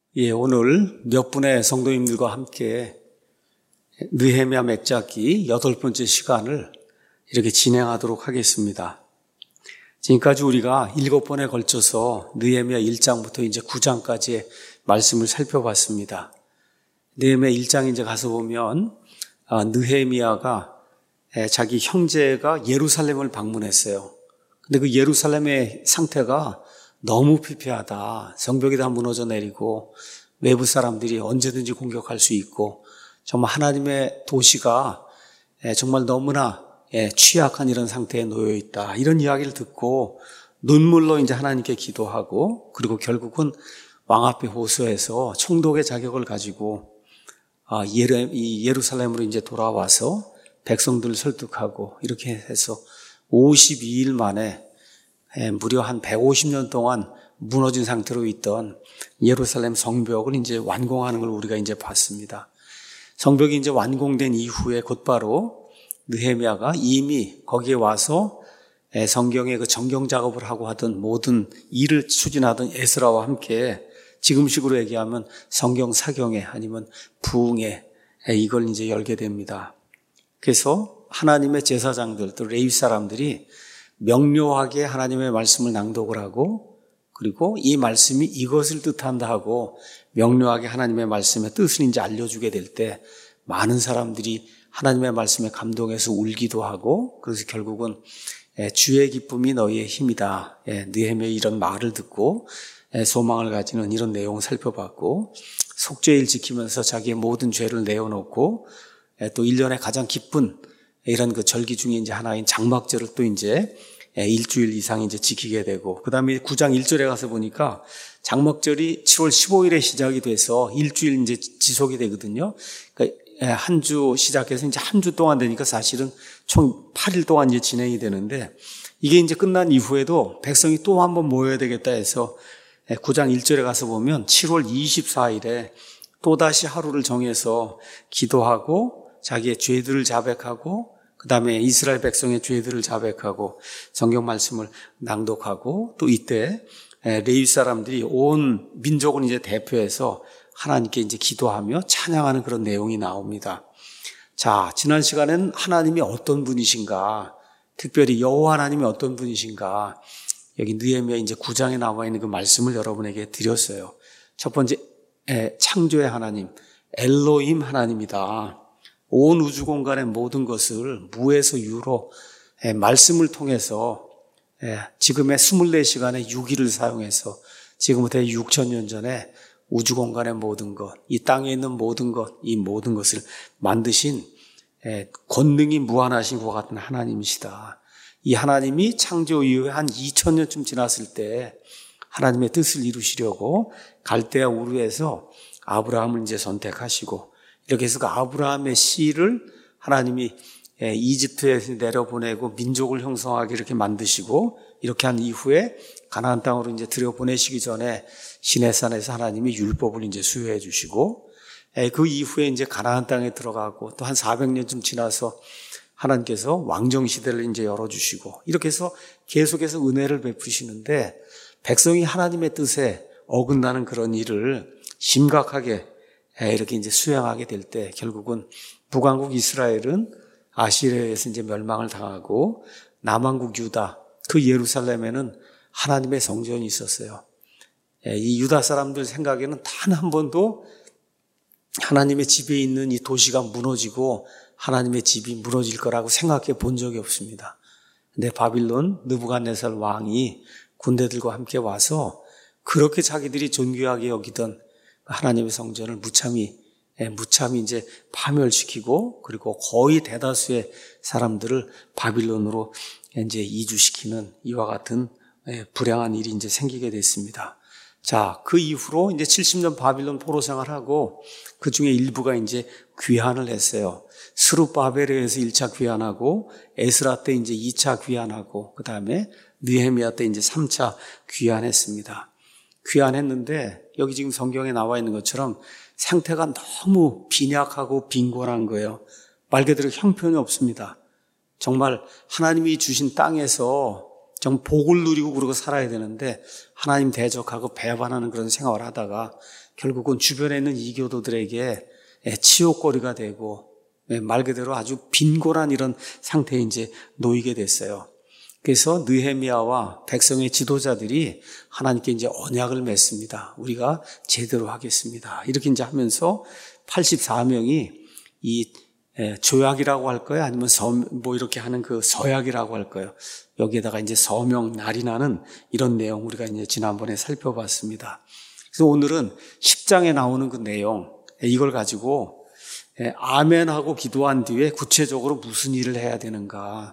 오늘 몇 분의 성도님들과 함께 느헤미야 맺잡기 8번째 시간을 이렇게 진행하도록 하겠습니다. 지금까지 우리가 7번에 걸쳐서 느헤미야 1장부터 이제 9장까지의 말씀을 살펴봤습니다. 느헤미야 1장 이제 가서 보면 느헤미야가 자기 형제가 예루살렘을 방문했어요. 근데 그 예루살렘의 상태가 너무 피폐하다. 성벽이 다 무너져 내리고 외부 사람들이 언제든지 공격할 수 있고 정말 하나님의 도시가 정말 너무나 취약한 이런 상태에 놓여 있다. 이런 이야기를 듣고 눈물로 이제 하나님께 기도하고 그리고 결국은 왕 앞에 호소해서 총독의 자격을 가지고 예루살렘으로 이제 돌아와서 백성들을 설득하고 이렇게 해서 52일 만에 무려 한 150년 동안 무너진 상태로 있던 예루살렘 성벽을 이제 완공하는 걸 우리가 이제 봤습니다. 성벽이 이제 완공된 이후에 곧바로 느헤미야가 이미 거기에 와서 성경의 그 정경 작업을 하고 하던 모든 일을 추진하던 에스라와 함께 지금식으로 얘기하면 성경 사경회 아니면 부흥회 이걸 이제 열게 됩니다. 그래서 하나님의 제사장들 또 레위 사람들이 명료하게 하나님의 말씀을 낭독을 하고 그리고 이 말씀이 이것을 뜻한다 하고 명료하게 하나님의 말씀의 뜻을 이제 알려주게 될 때 많은 사람들이 하나님의 말씀에 감동해서 울기도 하고 그래서 결국은 주의 기쁨이 너희의 힘이다. 느헤미야의 이런 말을 듣고 소망을 가지는 이런 내용을 살펴봤고 속죄일 지키면서 자기의 모든 죄를 내어놓고 또 1년에 가장 기쁜 이런 그 절기 중에 이제 하나인 장막절을 또 이제 일주일 이상 이제 지키게 되고, 그 다음에 9장 1절에 가서 보니까 장막절이 7월 15일에 시작이 돼서 일주일 이제 지속이 되거든요. 그러니까 한 주 시작해서 이제 한 주 동안 되니까 사실은 총 8일 동안 이제 진행이 되는데 이게 이제 끝난 이후에도 백성이 또 한 번 모여야 되겠다 해서 9장 1절에 가서 보면 7월 24일에 또다시 하루를 정해서 기도하고 자기의 죄들을 자백하고 그 다음에 이스라엘 백성의 죄들을 자백하고 성경 말씀을 낭독하고 또 이때 레위 사람들이 온 민족을 이제 대표해서 하나님께 이제 기도하며 찬양하는 그런 내용이 나옵니다. 자, 지난 시간에는 하나님이 어떤 분이신가, 특별히 여호와 하나님이 어떤 분이신가, 여기 느헤미야 이제 9장에 나와 있는 그 말씀을 여러분에게 드렸어요. 첫 번째, 창조의 하나님, 엘로힘 하나님이다. 온 우주 공간의 모든 것을 무에서 유로 말씀을 통해서 지금의 24시간의 유기를 사용해서 지금부터 6,000년 전에 우주 공간의 모든 것, 이 땅에 있는 모든 것, 이 모든 것을 만드신 권능이 무한하신 것 같은 하나님이시다. 이 하나님이 창조 이후에 한 2,000년쯤 지났을 때 하나님의 뜻을 이루시려고 갈대아 우르에서 아브라함을 이제 선택하시고 이렇게 해서 그 아브라함의 씨를 하나님이 이집트에서 내려보내고 민족을 형성하게 이렇게 만드시고 이렇게 한 이후에 가나안 땅으로 이제 들여보내시기 전에 시내산에서 하나님이 율법을 이제 수여해 주시고 그 이후에 이제 가나안 땅에 들어가고 또 한 400년쯤 지나서 하나님께서 왕정 시대를 이제 열어주시고 이렇게 해서 계속해서 은혜를 베푸시는데 백성이 하나님의 뜻에 어긋나는 그런 일을 심각하게 이렇게 이제 수행하게 될 때 결국은 북왕국 이스라엘은 아시리아에서 이제 멸망을 당하고 남왕국 유다 그 예루살렘에는 하나님의 성전이 있었어요. 이 유다 사람들 생각에는 단 한 번도 하나님의 집에 있는 이 도시가 무너지고 하나님의 집이 무너질 거라고 생각해 본 적이 없습니다. 근데 바빌론 느부갓네살 왕이 군대들과 함께 와서 그렇게 자기들이 존귀하게 여기던 하나님의 성전을 무참히 이제 파멸시키고 그리고 거의 대다수의 사람들을 바빌론으로 이제 이주시키는 이와 같은 불행한 일이 이제 생기게 됐습니다. 자, 그 이후로 이제 70년 바빌론 포로 생활하고 그 중에 일부가 이제 귀환을 했어요. 스룹바벨에 의해서 1차 귀환하고 에스라 때 이제 2차 귀환하고 그 다음에 느헤미야 때 이제 3차 귀환했습니다. 귀환했는데 여기 지금 성경에 나와 있는 것처럼 상태가 너무 빈약하고 빈곤한 거예요. 말 그대로 형편이 없습니다. 정말 하나님이 주신 땅에서 좀 복을 누리고 그러고 살아야 되는데 하나님 대적하고 배반하는 그런 생활을 하다가 결국은 주변에 있는 이교도들에게 치욕거리가 되고 말 그대로 아주 빈곤한 이런 상태에 이제 놓이게 됐어요. 그래서 느헤미야와 백성의 지도자들이 하나님께 이제 언약을 맺습니다. 우리가 제대로 하겠습니다. 이렇게 이제 하면서 84명이 이 조약이라고 할까요? 아니면 뭐 이렇게 하는 그 서약이라고 할까요? 여기에다가 이제 서명 날인하는 이런 내용 우리가 이제 지난번에 살펴봤습니다. 그래서 오늘은 10장에 나오는 그 내용, 이걸 가지고 아멘하고 기도한 뒤에 구체적으로 무슨 일을 해야 되는가.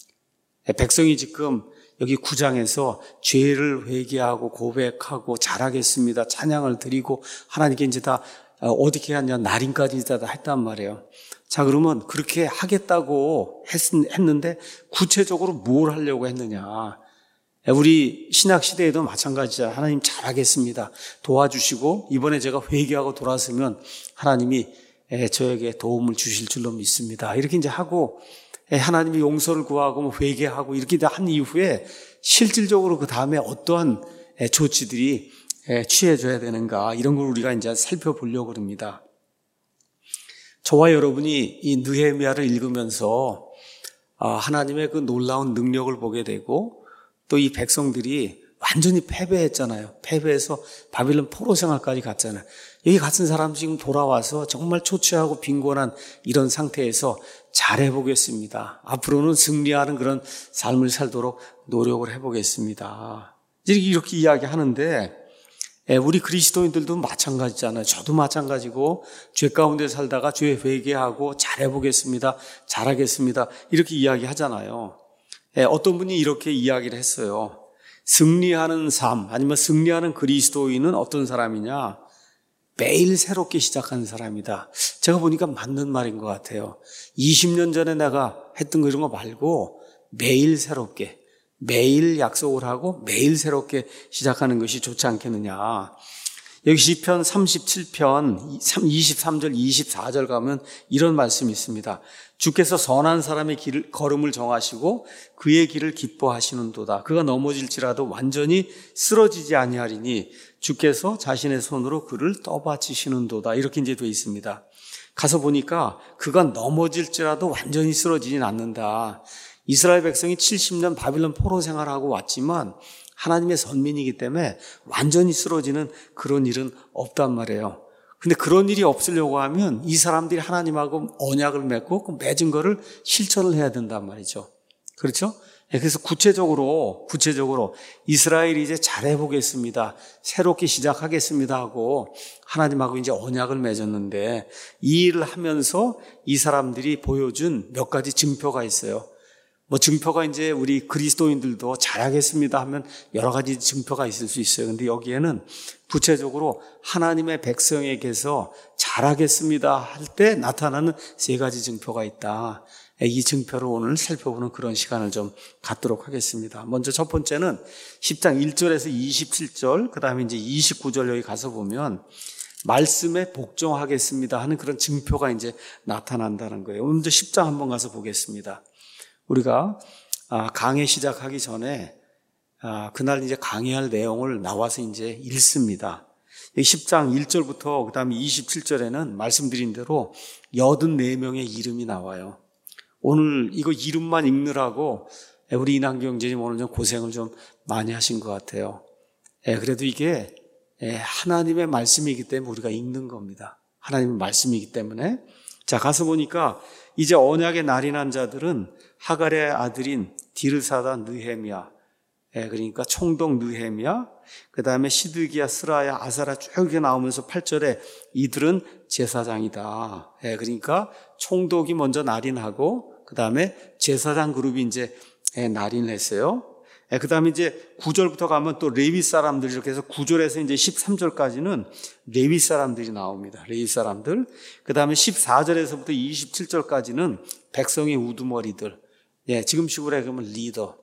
백성이 지금 여기 9장에서 죄를 회개하고 고백하고 잘하겠습니다. 찬양을 드리고 하나님께 이제 다 어떻게 하냐 날인까지 다 했단 말이에요. 자, 그러면 그렇게 하겠다고 했는데 구체적으로 뭘 하려고 했느냐. 우리 신약 시대에도 마찬가지죠. 하나님 잘하겠습니다. 도와주시고 이번에 제가 회개하고 돌아서면 하나님이 저에게 도움을 주실 줄로 믿습니다. 이렇게 이제 하고 하나님이 용서를 구하고 회개하고 이렇게 다 한 이후에 실질적으로 그 다음에 어떠한 조치들이 취해져야 되는가 이런 걸 우리가 이제 살펴보려고 합니다. 저와 여러분이 이 느헤미야를 읽으면서 하나님의 그 놀라운 능력을 보게 되고 또 이 백성들이 완전히 패배했잖아요. 패배해서 바빌론 포로 생활까지 갔잖아요. 여기 같은 사람 지금 돌아와서 정말 초췌하고 빈곤한 이런 상태에서 잘해보겠습니다. 앞으로는 승리하는 그런 삶을 살도록 노력을 해보겠습니다. 이렇게 이야기하는데 우리 그리스도인들도 마찬가지잖아요. 저도 마찬가지고 죄 가운데 살다가 죄 회개하고 잘해보겠습니다. 잘하겠습니다. 이렇게 이야기하잖아요. 어떤 분이 이렇게 이야기를 했어요. 승리하는 삶 아니면 승리하는 그리스도인은 어떤 사람이냐? 매일 새롭게 시작하는 사람이다. 제가 보니까 맞는 말인 것 같아요. 20년 전에 내가 했던 이런 거 말고 매일 새롭게 매일 약속을 하고 매일 새롭게 시작하는 것이 좋지 않겠느냐. 여기 시편 37편 23절 24절 가면 이런 말씀이 있습니다. 주께서 선한 사람의 걸음을 정하시고 그의 길을 기뻐하시는도다. 그가 넘어질지라도 완전히 쓰러지지 아니하리니 주께서 자신의 손으로 그를 떠받치시는도다. 이렇게 이제 되어 있습니다. 가서 보니까 그가 넘어질지라도 완전히 쓰러지진 않는다. 이스라엘 백성이 70년 바빌론 포로 생활하고 왔지만 하나님의 선민이기 때문에 완전히 쓰러지는 그런 일은 없단 말이에요. 근데 그런 일이 없으려고 하면 이 사람들이 하나님하고 언약을 맺고 그 맺은 거를 실천을 해야 된단 말이죠. 그렇죠? 그래서 구체적으로 이스라엘이 이제 잘해보겠습니다. 새롭게 시작하겠습니다 하고 하나님하고 이제 언약을 맺었는데 이 일을 하면서 이 사람들이 보여준 몇 가지 증표가 있어요. 증표가 이제 우리 그리스도인들도 잘하겠습니다 하면 여러 가지 증표가 있을 수 있어요. 근데 여기에는 구체적으로 하나님의 백성에게서 잘하겠습니다 할 때 나타나는 세 가지 증표가 있다. 이 증표를 오늘 살펴보는 그런 시간을 좀 갖도록 하겠습니다. 먼저 첫 번째는 10장 1절에서 27절, 그 다음에 이제 29절 여기 가서 보면 말씀에 복종하겠습니다 하는 그런 증표가 이제 나타난다는 거예요. 먼저 10장 한번 가서 보겠습니다. 우리가 강의 시작하기 전에 그날 이제 강의할 내용을 나와서 이제 읽습니다. 10장 1절부터 그 다음에 27절에는 말씀드린 대로 84명의 이름이 나와요. 오늘 이거 이름만 읽느라고 우리 이난규 형제님 오늘 좀 고생을 좀 많이 하신 것 같아요. 그래도 이게 하나님의 말씀이기 때문에 우리가 읽는 겁니다. 하나님의 말씀이기 때문에. 자, 가서 보니까 이제 언약의 날인한 자들은 하갈의 아들인 디르사다 느헤미야, 그러니까 총독 느헤미야, 그 다음에 시드기야, 스라야, 아사라 쭉 이렇게 나오면서 8절에 이들은 제사장이다. 그러니까 총독이 먼저 날인하고 그 다음에 제사장 그룹이 이제 날인했어요. 그 다음에 이제 9절부터 가면 또 레위 사람들 이렇게 해서 9절에서 이제 13절까지는 레위 사람들이 나옵니다. 레위 사람들. 그 다음에 14절에서부터 27절까지는 백성의 우두머리들. 지금 식으로 해보면 리더,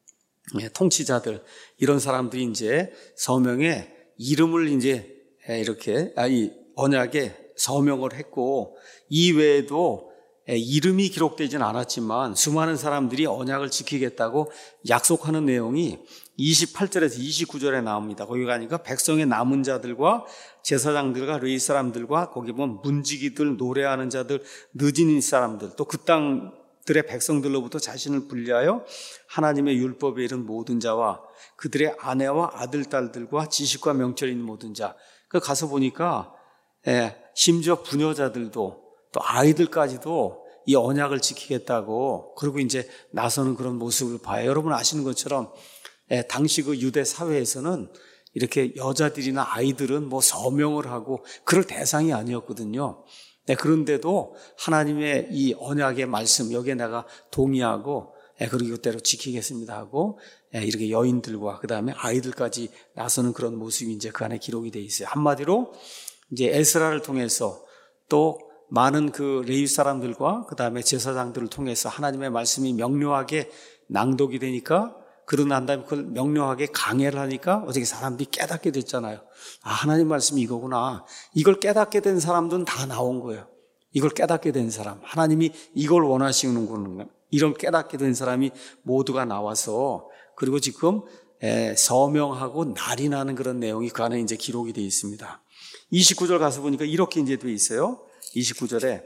통치자들, 이런 사람들이 이제 서명에 이름을 이제 이렇게, 이 언약에 서명을 했고, 이 외에도 이름이 기록되진 않았지만 수많은 사람들이 언약을 지키겠다고 약속하는 내용이 28절에서 29절에 나옵니다. 거기 가니까 백성의 남은 자들과 제사장들과 레위 사람들과 거기 보면 문지기들, 노래하는 자들, 늦은 사람들, 또 그 땅들의 백성들로부터 자신을 분리하여 하나님의 율법에 이른 모든 자와 그들의 아내와 아들, 딸들과 지식과 명철이 있는 모든 자. 그 가서 보니까 심지어 부녀자들도 또 아이들까지도 이 언약을 지키겠다고 그리고 이제 나서는 그런 모습을 봐요. 여러분 아시는 것처럼 당시 그 유대 사회에서는 이렇게 여자들이나 아이들은 뭐 서명을 하고 그럴 대상이 아니었거든요. 그런데도 하나님의 이 언약의 말씀 여기에 내가 동의하고 그리고 이대로 지키겠습니다 하고 이렇게 여인들과 그 다음에 아이들까지 나서는 그런 모습이 이제 그 안에 기록이 돼 있어요. 한마디로 이제 에스라를 통해서 또 많은 그 레위 사람들과 그 다음에 제사장들을 통해서 하나님의 말씀이 명료하게 낭독이 되니까 그러고 난 다음에 그걸 명료하게 강해를 하니까 어떻게 사람들이 깨닫게 됐잖아요. 아, 하나님 말씀이 이거구나. 이걸 깨닫게 된 사람들은 다 나온 거예요. 이걸 깨닫게 된 사람, 하나님이 이걸 원하시는구나. 이런 깨닫게 된 사람이 모두가 나와서 그리고 지금 서명하고 날이 나는 그런 내용이 그 안에 이제 기록이 되어 있습니다. 29절 가서 보니까 이렇게 이제 되어 있어요. 29절에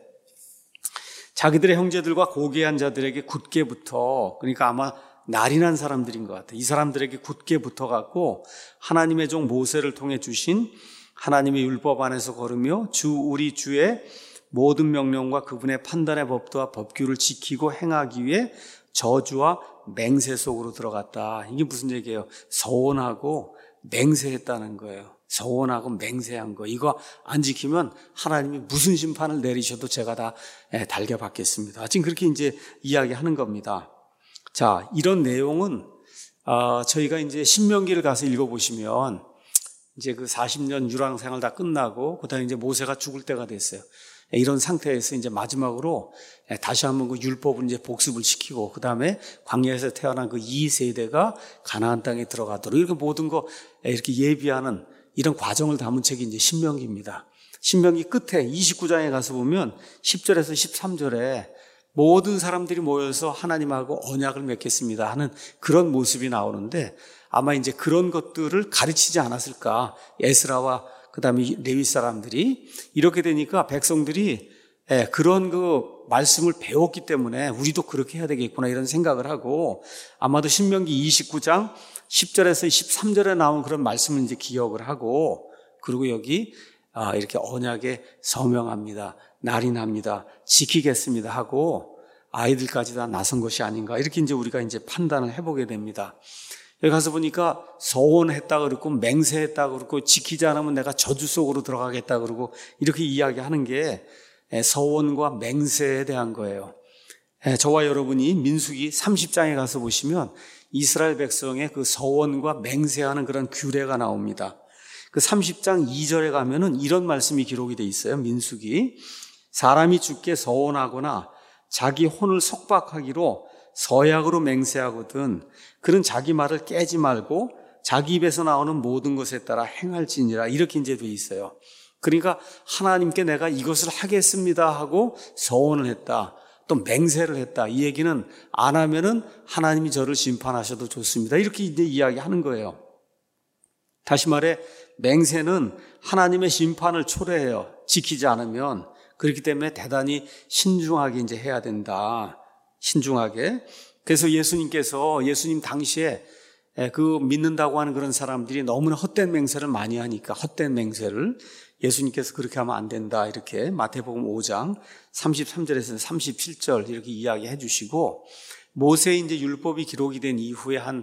자기들의 형제들과 고귀한 자들에게 굳게 붙어, 그러니까 아마 날이 난 사람들인 것 같아요. 이 사람들에게 굳게 붙어갖고 하나님의 종 모세를 통해 주신 하나님의 율법 안에서 걸으며 우리 주의 모든 명령과 그분의 판단의 법도와 법규를 지키고 행하기 위해 저주와 맹세 속으로 들어갔다. 이게 무슨 얘기예요? 서원하고 맹세했다는 거예요. 서원하고 맹세한 거. 이거 안 지키면 하나님이 무슨 심판을 내리셔도 제가 다 달겨받겠습니다. 지금 그렇게 이제 이야기하는 겁니다. 자, 이런 내용은 저희가 이제 신명기를 가서 읽어보시면 이제 그 40년 유랑 생활 다 끝나고 그다음에 이제 모세가 죽을 때가 됐어요. 이런 상태에서 이제 마지막으로 다시 한번 그 율법을 이제 복습을 시키고 그다음에 광야에서 태어난 그 2세대가 가나안 땅에 들어가도록 이렇게 모든 거 이렇게 예비하는 이런 과정을 담은 책이 이제 신명기입니다. 신명기 끝에 29장에 가서 보면 10절에서 13절에 모든 사람들이 모여서 하나님하고 언약을 맺겠습니다 하는 그런 모습이 나오는데 아마 이제 그런 것들을 가르치지 않았을까. 에스라와 그다음에 레위 사람들이 이렇게 되니까 백성들이 그런 그 말씀을 배웠기 때문에 우리도 그렇게 해야 되겠구나 이런 생각을 하고 아마도 신명기 29장 10절에서 13절에 나온 그런 말씀을 이제 기억을 하고 그리고 여기 이렇게 언약에 서명합니다. 날이 납니다. 지키겠습니다 하고 아이들까지 다 나선 것이 아닌가 이렇게 이제 우리가 이제 판단을 해보게 됩니다. 여기 가서 보니까 서원했다 그러고 맹세했다 그러고 지키지 않으면 내가 저주 속으로 들어가겠다 그러고 이렇게 이야기하는 게 서원과 맹세에 대한 거예요. 저와 여러분이 민수기 30장에 가서 보시면 이스라엘 백성의 그 서원과 맹세하는 그런 규례가 나옵니다. 그 30장 2절에 가면은 이런 말씀이 기록이 돼 있어요. 민수기. 사람이 주께 서원하거나 자기 혼을 속박하기로 서약으로 맹세하거든 그는 자기 말을 깨지 말고 자기 입에서 나오는 모든 것에 따라 행할지니라 이렇게 이제 돼 있어요. 그러니까 하나님께 내가 이것을 하겠습니다 하고 서원을 했다. 또 맹세를 했다. 이 얘기는 안 하면은 하나님이 저를 심판하셔도 좋습니다. 이렇게 이제 이야기하는 거예요. 다시 말해 맹세는 하나님의 심판을 초래해요. 지키지 않으면. 그렇기 때문에 대단히 신중하게 이제 해야 된다. 신중하게. 그래서 예수님 당시에 그 믿는다고 하는 그런 사람들이 너무나 헛된 맹세를 많이 하니까 헛된 맹세를 예수님께서 그렇게 하면 안 된다. 이렇게 마태복음 5장 33절에서 37절 이렇게 이야기해 주시고 모세의 이제 율법이 기록이 된 이후에 한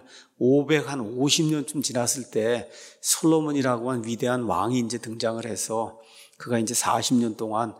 550년쯤 지났을 때 솔로몬이라고 한 위대한 왕이 이제 등장을 해서 그가 이제 40년 동안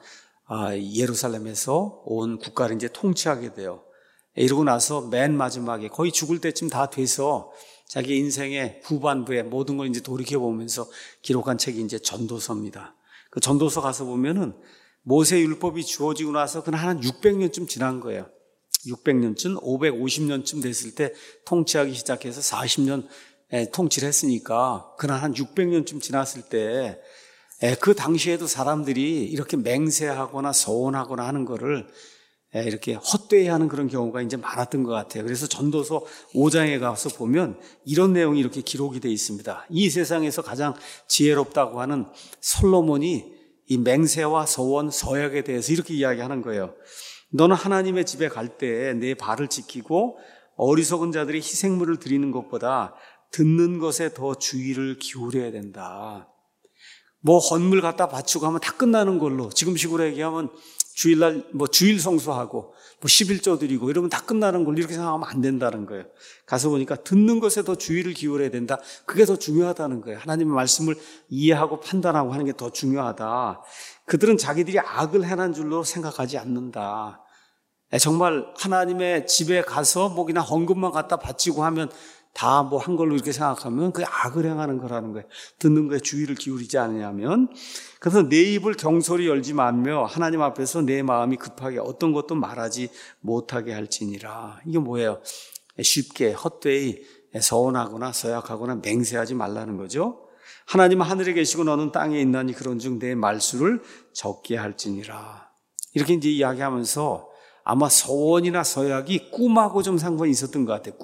예루살렘에서 온 국가를 이제 통치하게 돼요. 이러고 나서 맨 마지막에 거의 죽을 때쯤 다 돼서 자기 인생의 후반부에 모든 걸 이제 돌이켜보면서 기록한 책이 이제 전도서입니다. 그 전도서 가서 보면은 모세 율법이 주어지고 나서 그냥 한 600년쯤 지난 거예요. 600년쯤, 550년쯤 됐을 때 통치하기 시작해서 40년 통치를 했으니까 그냥 한 600년쯤 지났을 때 그 당시에도 사람들이 이렇게 맹세하거나 서원하거나 하는 거를 이렇게 헛되이 하는 그런 경우가 이제 많았던 것 같아요. 그래서 전도서 5장에 가서 보면 이런 내용이 이렇게 기록이 되어 있습니다. 이 세상에서 가장 지혜롭다고 하는 솔로몬이 이 맹세와 서원, 서약에 대해서 이렇게 이야기하는 거예요. 너는 하나님의 집에 갈 때 내 발을 지키고 어리석은 자들이 희생물을 드리는 것보다 듣는 것에 더 주의를 기울여야 된다. 뭐 헌물 갖다 바치고 하면 다 끝나는 걸로, 지금식으로 얘기하면 주일날 주일 성수하고 11조 드리고 이러면 다 끝나는 걸로 이렇게 생각하면 안 된다는 거예요. 가서 보니까 듣는 것에 더 주의를 기울여야 된다. 그게 더 중요하다는 거예요. 하나님의 말씀을 이해하고 판단하고 하는 게 더 중요하다. 그들은 자기들이 악을 해난 줄로 생각하지 않는다. 정말 하나님의 집에 가서 그냥 헌금만 갖다 바치고 하면 다 한 걸로 이렇게 생각하면 그게 악을 행하는 거라는 거예요. 듣는 거에 주의를 기울이지 않으냐면. 그래서 내 입을 경솔히 열지 말며 하나님 앞에서 내 마음이 급하게 어떤 것도 말하지 못하게 할지니라. 이게 뭐예요? 쉽게 헛되이 서원하거나 서약하거나 맹세하지 말라는 거죠. 하나님은 하늘에 계시고 너는 땅에 있나니 그런즉 내 말수를 적게 할지니라. 이렇게 이제 이야기하면서 아마 서원이나 서약이 꿈하고 좀 상관이 있었던 것 같아요.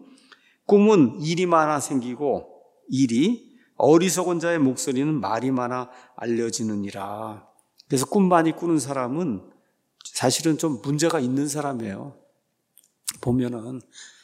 꿈은 일이 많아 생기고 일이, 어리석은 자의 목소리는 말이 많아 알려지느니라. 그래서 꿈 많이 꾸는 사람은 사실은 좀 문제가 있는 사람이에요. 보면은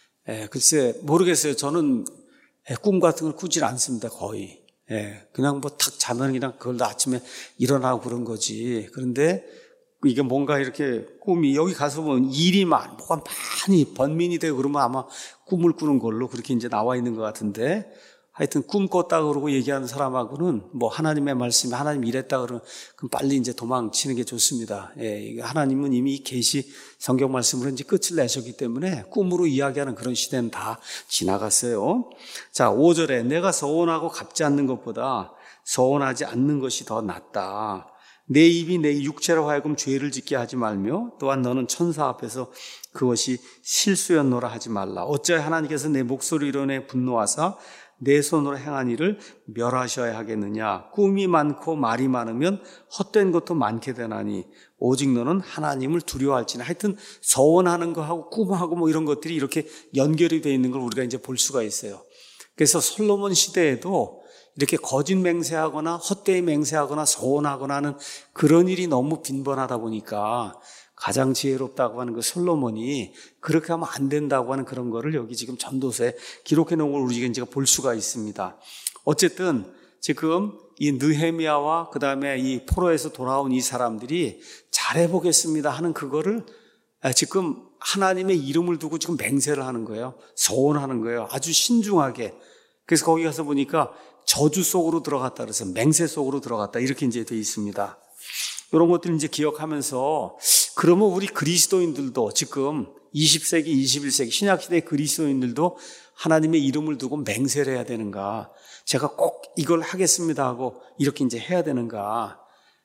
글쎄 모르겠어요. 저는 꿈 같은 걸 꾸질 않습니다. 거의. 그냥 탁 자면 그냥 그걸 아침에 일어나고 그런 거지. 그런데 이게 뭔가 이렇게 꿈이, 여기 가서 보면 일이 뭐가 많이 번민이 되고 그러면 아마 꿈을 꾸는 걸로 그렇게 이제 나와 있는 것 같은데, 하여튼 꿈 꿨다 그러고 얘기하는 사람하고는 하나님의 말씀이 하나님 이랬다 그러면 그럼 빨리 이제 도망치는 게 좋습니다. 하나님은 이미 계시 성경 말씀으로 이제 끝을 내셨기 때문에 꿈으로 이야기하는 그런 시대는 다 지나갔어요. 자, 5절에 내가 서원하고 갚지 않는 것보다 서원하지 않는 것이 더 낫다. 내 입이 내 육체로 하여금 죄를 짓게 하지 말며 또한 너는 천사 앞에서 그것이 실수였노라 하지 말라. 어찌하여 하나님께서 내 목소리로 인해 분노하사 내 손으로 행한 일을 멸하셔야 하겠느냐. 꿈이 많고 말이 많으면 헛된 것도 많게 되나니 오직 너는 하나님을 두려워할지니. 하여튼 서원하는 거하고 꿈하고 이런 것들이 이렇게 연결이 되어 있는 걸 우리가 이제 볼 수가 있어요. 그래서 솔로몬 시대에도 이렇게 거짓 맹세하거나 헛되이 맹세하거나 서원하거나 하는 그런 일이 너무 빈번하다 보니까 가장 지혜롭다고 하는 그 솔로몬이 그렇게 하면 안 된다고 하는 그런 거를 여기 지금 전도서에 기록해 놓은 걸 우리가 이제 볼 수가 있습니다. 어쨌든 지금 이 느헤미야와 그 다음에 이 포로에서 돌아온 이 사람들이 잘해보겠습니다 하는 그거를 지금 하나님의 이름을 두고 지금 맹세를 하는 거예요. 서원하는 거예요. 아주 신중하게. 그래서 거기 가서 보니까 저주 속으로 들어갔다 그래서 맹세 속으로 들어갔다 이렇게 이제 되어 있습니다. 이런 것들 이제 기억하면서 그러면 우리 그리스도인들도 지금 20세기, 21세기 신약시대 그리스도인들도 하나님의 이름을 두고 맹세를 해야 되는가? 제가 꼭 이걸 하겠습니다 하고 이렇게 이제 해야 되는가?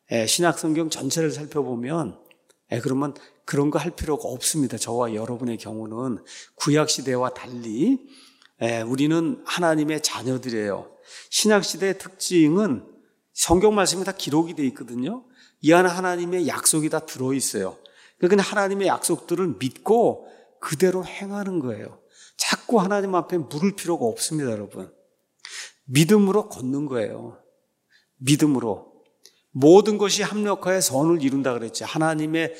신약성경 전체를 살펴보면 그러면 그런 거 할 필요가 없습니다. 저와 여러분의 경우는 구약시대와 달리 우리는 하나님의 자녀들이에요. 신약시대의 특징은 성경 말씀이 다 기록이 되어 있거든요. 이 안에 하나님의 약속이 다 들어있어요. 그러니까 하나님의 약속들을 믿고 그대로 행하는 거예요. 자꾸 하나님 앞에 물을 필요가 없습니다, 여러분. 믿음으로 걷는 거예요. 믿음으로. 모든 것이 합력하여 선을 이룬다 그랬죠. 하나님의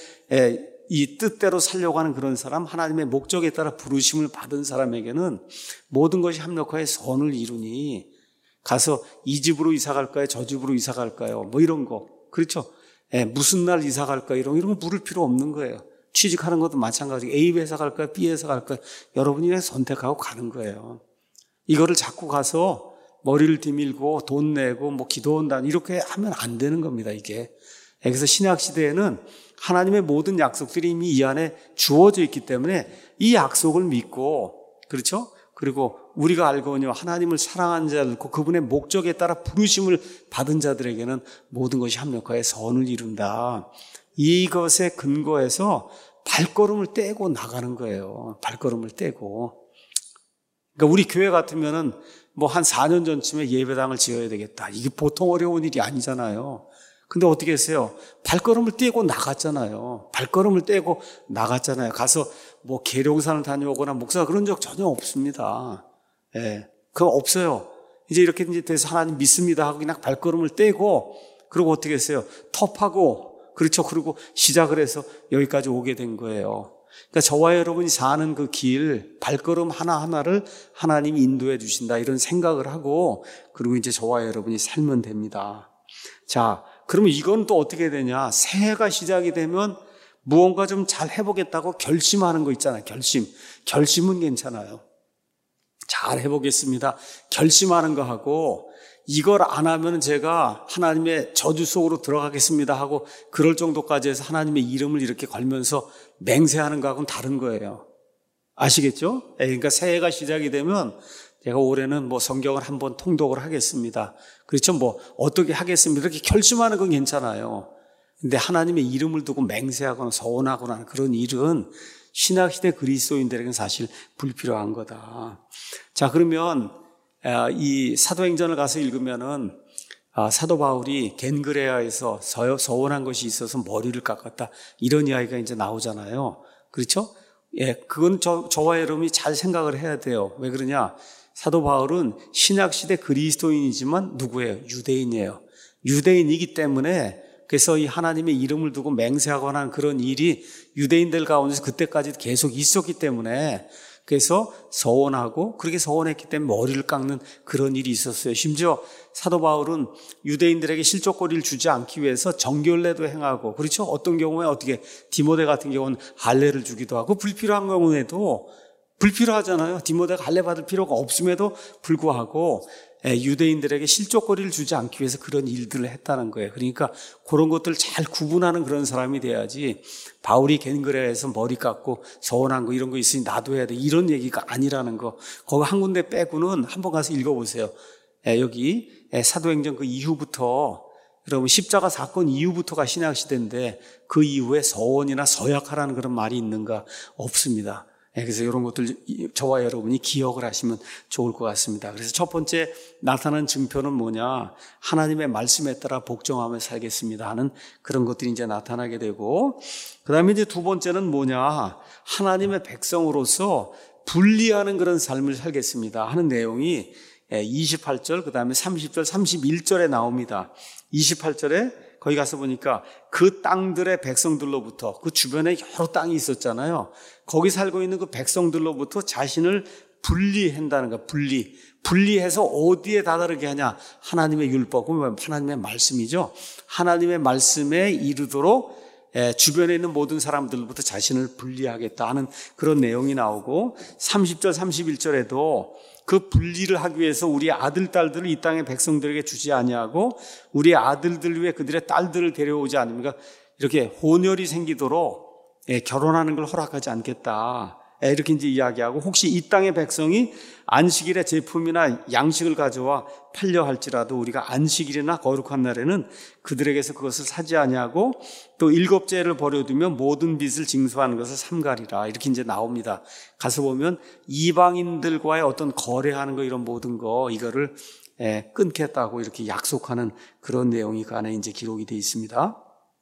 이 뜻대로 살려고 하는 그런 사람, 하나님의 목적에 따라 부르심을 받은 사람에게는 모든 것이 합력하여 선을 이루니 가서 이 집으로 이사 갈까요? 저 집으로 이사 갈까요? 이런 거. 그렇죠? 무슨 날 이사 갈까요? 이런 거 물을 필요 없는 거예요. 취직하는 것도 마찬가지고 A 회사 갈까요? B 회사 갈까요? 여러분이 그냥 선택하고 가는 거예요. 이거를 자꾸 가서 머리를 뒤밀고 돈 내고 기도한다 이렇게 하면 안 되는 겁니다, 이게. 그래서 신약시대에는 하나님의 모든 약속들이 이미 이 안에 주어져 있기 때문에 이 약속을 믿고, 그렇죠? 그리고 우리가 알거니와 하나님을 사랑하는 자들, 그분의 목적에 따라 부르심을 받은 자들에게는 모든 것이 합력하여 선을 이룬다. 이것에 근거해서 발걸음을 떼고 나가는 거예요. 발걸음을 떼고. 그러니까 우리 교회 같으면은 한 4년 전쯤에 예배당을 지어야 되겠다. 이게 보통 어려운 일이 아니잖아요. 근데 어떻게 했어요? 발걸음을 떼고 나갔잖아요. 발걸음을 떼고 나갔잖아요. 가서 뭐 계룡산을 다녀오거나 목사 그런 적 전혀 없습니다. 예. 그거 없어요. 이제 이렇게 이제 돼서 하나님 믿습니다 하고 그냥 발걸음을 떼고 그리고 어떻게 했어요? 텁하고 그렇죠. 그리고 시작을 해서 여기까지 오게 된 거예요. 그러니까 저와 여러분이 사는 그 길, 발걸음 하나하나를 하나님이 인도해 주신다 이런 생각을 하고 그리고 이제 저와 여러분이 살면 됩니다. 자, 그러면 이건 또 어떻게 되냐? 새해가 시작이 되면 무언가 좀 잘 해보겠다고 결심하는 거 있잖아요. 결심은 괜찮아요. 잘 해보겠습니다. 결심하는 거 하고 이걸 안 하면 제가 하나님의 저주 속으로 들어가겠습니다 하고 그럴 정도까지 해서 하나님의 이름을 이렇게 걸면서 맹세하는 거하고는 다른 거예요. 아시겠죠? 그러니까 새해가 시작이 되면 제가 올해는 뭐 성경을 한번 통독을 하겠습니다. 그렇죠? 뭐 어떻게 하겠습니다. 이렇게 결심하는 건 괜찮아요. 근데 하나님의 이름을 두고 맹세하거나 서원하거나 하는 그런 일은 신약시대 그리스도인들에게는 사실 불필요한 거다. 자, 그러면 이 사도행전을 가서 읽으면은 사도 바울이 겐그레아에서 서원한 것이 있어서 머리를 깎았다. 이런 이야기가 이제 나오잖아요. 그렇죠? 예, 그건 저와 여러분이 잘 생각을 해야 돼요. 왜 그러냐? 사도 바울은 신약시대 그리스도인이지만 누구예요? 유대인이에요. 유대인이기 때문에 그래서 이 하나님의 이름을 두고 맹세하거나 하는 그런 일이 유대인들 가운데서 그때까지 계속 있었기 때문에 그래서 서원하고 그렇게 서원했기 때문에 머리를 깎는 그런 일이 있었어요. 심지어 사도 바울은 유대인들에게 실족거리를 주지 않기 위해서 정결례도 행하고 그렇죠? 어떤 경우에 어떻게 디모데 같은 경우는 할례를 주기도 하고 불필요한 경우에도 불필요하잖아요. 디모데가 할례 받을 필요가 없음에도 불구하고 유대인들에게 실족거리를 주지 않기 위해서 그런 일들을 했다는 거예요. 그러니까 그런 것들을 잘 구분하는 그런 사람이 돼야지 바울이 겐그레아에서 머리 깎고 서원한 거 이런 거 있으니 나도 해야 돼 이런 얘기가 아니라는 거. 거기 한 군데 빼고는 한번 가서 읽어보세요. 여기 사도행전 그 이후부터 여러분 십자가 사건 이후부터가 신약시대인데 그 이후에 서원이나 서약하라는 그런 말이 있는가? 없습니다. 그래서 이런 것들 저와 여러분이 기억을 하시면 좋을 것 같습니다. 그래서 첫 번째 나타난 증표는 뭐냐? 하나님의 말씀에 따라 복종하며 살겠습니다 하는 그런 것들이 이제 나타나게 되고, 그 다음에 이제 두 번째는 뭐냐? 하나님의 백성으로서 분리하는 그런 삶을 살겠습니다 하는 내용이 28절, 그 다음에 30절, 31절에 나옵니다. 28절에 거기 가서 보니까 그 땅들의 백성들로부터 그 주변에 여러 땅이 있었잖아요. 거기 살고 있는 그 백성들로부터 자신을 분리한다는 거야. 분리해서 어디에 다다르게 하냐? 하나님의 율법, 하나님의 말씀이죠. 하나님의 말씀에 이르도록 주변에 있는 모든 사람들로부터 자신을 분리하겠다 하는 그런 내용이 나오고 30절, 31절에도 그 분리를 하기 위해서 우리 아들, 딸들을 이 땅의 백성들에게 주지 아니하고 우리 아들들 위해 그들의 딸들을 데려오지 않으니까 이렇게 혼혈이 생기도록 결혼하는 걸 허락하지 않겠다. 이렇게 이제 이야기하고 혹시 이 땅의 백성이 안식일에 제품이나 양식을 가져와 팔려 할지라도 우리가 안식일이나 거룩한 날에는 그들에게서 그것을 사지 아니하고 또 7제를 버려두면 모든 빚을 징수하는 것을 삼가리라. 이렇게 이제 나옵니다. 가서 보면 이방인들과의 어떤 거래하는 거 이런 모든 거 이거를 끊겠다고 이렇게 약속하는 그런 내용이 그 안에 이제 기록이 되어 있습니다.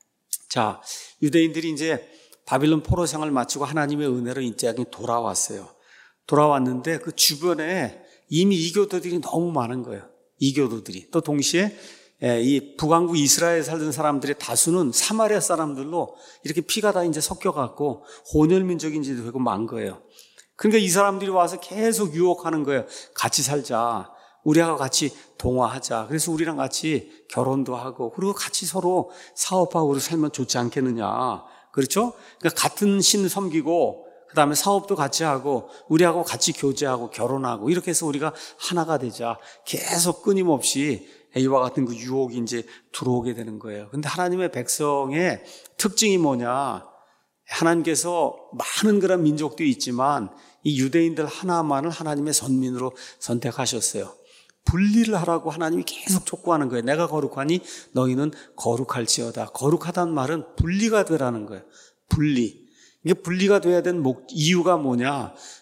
자, 유대인들이 이제 바빌론 포로 생활을 마치고 하나님의 은혜로 이제 돌아왔어요. 돌아왔는데 그 주변에 이미 이교도들이 너무 많은 거예요. 이교도들이. 또 동시에 이 북왕국 이스라엘에 살던 사람들의 다수는 사마리아 사람들로 이렇게 피가 다 이제 섞여갖고 혼혈민족인지도 되고 만 거예요. 그러니까 이 사람들이 와서 계속 유혹하는 거예요. 같이 살자. 우리하고 같이 동화하자. 그래서 우리랑 같이 결혼도 하고 그리고 같이 서로 사업하고 그러고 살면 좋지 않겠느냐. 그렇죠? 그러니까 같은 신 섬기고 그 다음에 사업도 같이 하고 우리하고 같이 교제하고 결혼하고 이렇게 해서 우리가 하나가 되자. 계속 끊임없이 이와 같은 그 유혹이 이제 들어오게 되는 거예요. 근데 하나님의 백성의 특징이 뭐냐? 하나님께서 많은 그런 민족도 있지만 이 유대인들 하나만을 하나님의 선민으로 선택하셨어요. 분리를 하라고 하나님이 계속 촉구하는 거예요. 내가 거룩하니 너희는 거룩할지어다. 거룩하다는 말은 분리가 되라는 거예요. 분리. 이게 분리가 돼야 되는 이유가 뭐냐?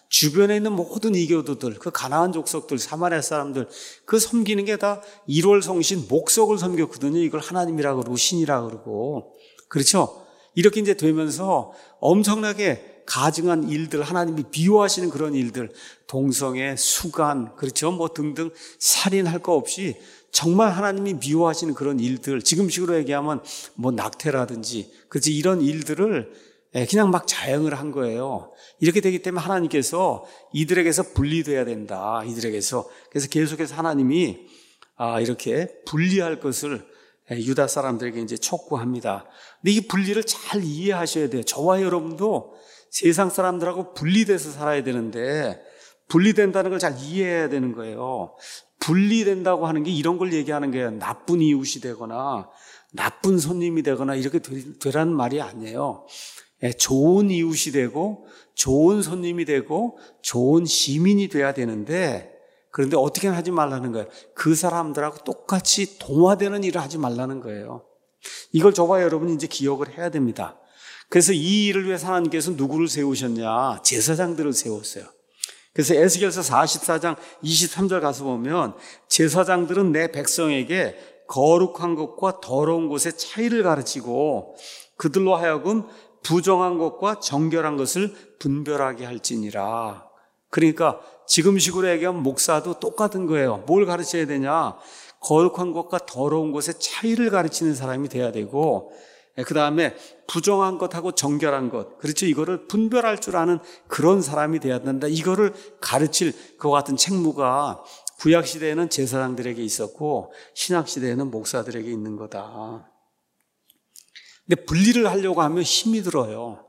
주변에 있는 모든 이교도들, 그 가나안 족속들, 사마리아 사람들, 그 섬기는 게 다 일월성신 목석을 섬겼거든요. 이걸 하나님이라고 그러고 신이라고 그러고. 그렇죠? 이렇게 이제 되면서 엄청나게 가증한 일들, 하나님이 미워하시는 그런 일들, 동성애, 수간, 그렇죠? 뭐 등등 살인할 거 없이 정말 하나님이 미워하시는 그런 일들, 지금식으로 얘기하면 뭐 낙태라든지, 그렇지? 이런 일들을 그냥 막 자행을 한 거예요. 이렇게 되기 때문에 하나님께서 이들에게서 분리돼야 된다. 이들에게서. 그래서 계속해서 하나님이 이렇게 분리할 것을 유다 사람들에게 이제 촉구합니다. 근데 이 분리를 잘 이해하셔야 돼요. 저와 여러분도 세상 사람들하고 분리돼서 살아야 되는데 분리된다는 걸 잘 이해해야 되는 거예요. 분리된다고 하는 게 이런 걸 얘기하는 거예요. 나쁜 이웃이 되거나 나쁜 손님이 되거나 이렇게 되라는 말이 아니에요. 좋은 이웃이 되고 좋은 손님이 되고 좋은 시민이 돼야 되는데, 그런데 어떻게 하지 말라는 거예요. 그 사람들하고 똑같이 동화되는 일을 하지 말라는 거예요. 이걸 저와 여러분이 이제 기억을 해야 됩니다. 그래서 이 일을 위해서 하나님께서 누구를 세우셨냐? 제사장들을 세웠어요. 그래서 에스겔서 44장 23절 가서 보면 제사장들은 내 백성에게 거룩한 것과 더러운 것의 차이를 가르치고 그들로 하여금 부정한 것과 정결한 것을 분별하게 할지니라. 그러니까 지금식으로 얘기하면 목사도 똑같은 거예요. 뭘 가르쳐야 되냐? 거룩한 것과 더러운 것의 차이를 가르치는 사람이 돼야 되고, 그 다음에 부정한 것하고 정결한 것, 그렇죠? 이거를 분별할 줄 아는 그런 사람이 돼야 된다. 이거를 가르칠 그와 같은 책무가 구약시대에는 제사장들에게 있었고 신약시대에는 목사들에게 있는 거다. 근데 분리를 하려고 하면 힘이 들어요.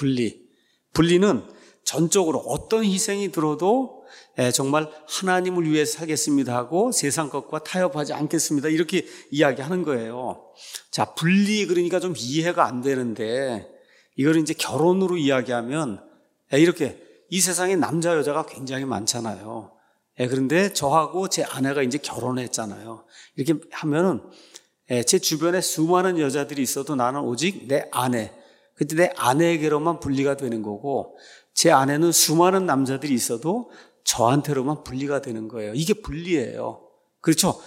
분리는 전적으로 어떤 희생이 들어도 정말 하나님을 위해 살겠습니다 하고 세상 것과 타협하지 않겠습니다, 이렇게 이야기하는 거예요. 자, 분리, 그러니까 좀 이해가 안 되는데 이걸 이제 결혼으로 이야기하면 이렇게 이 세상에 남자 여자가 굉장히 많잖아요. 그런데 저하고 제 아내가 이제 결혼했잖아요. 이렇게 하면은 제 주변에 수많은 여자들이 있어도 나는 오직 내 아내, 그때 내 아내에게로만 분리가 되는 거고, 제 아내는 수많은 남자들이 있어도 저한테로만 분리가 되는 거예요. 이게 분리예요. 그렇죠?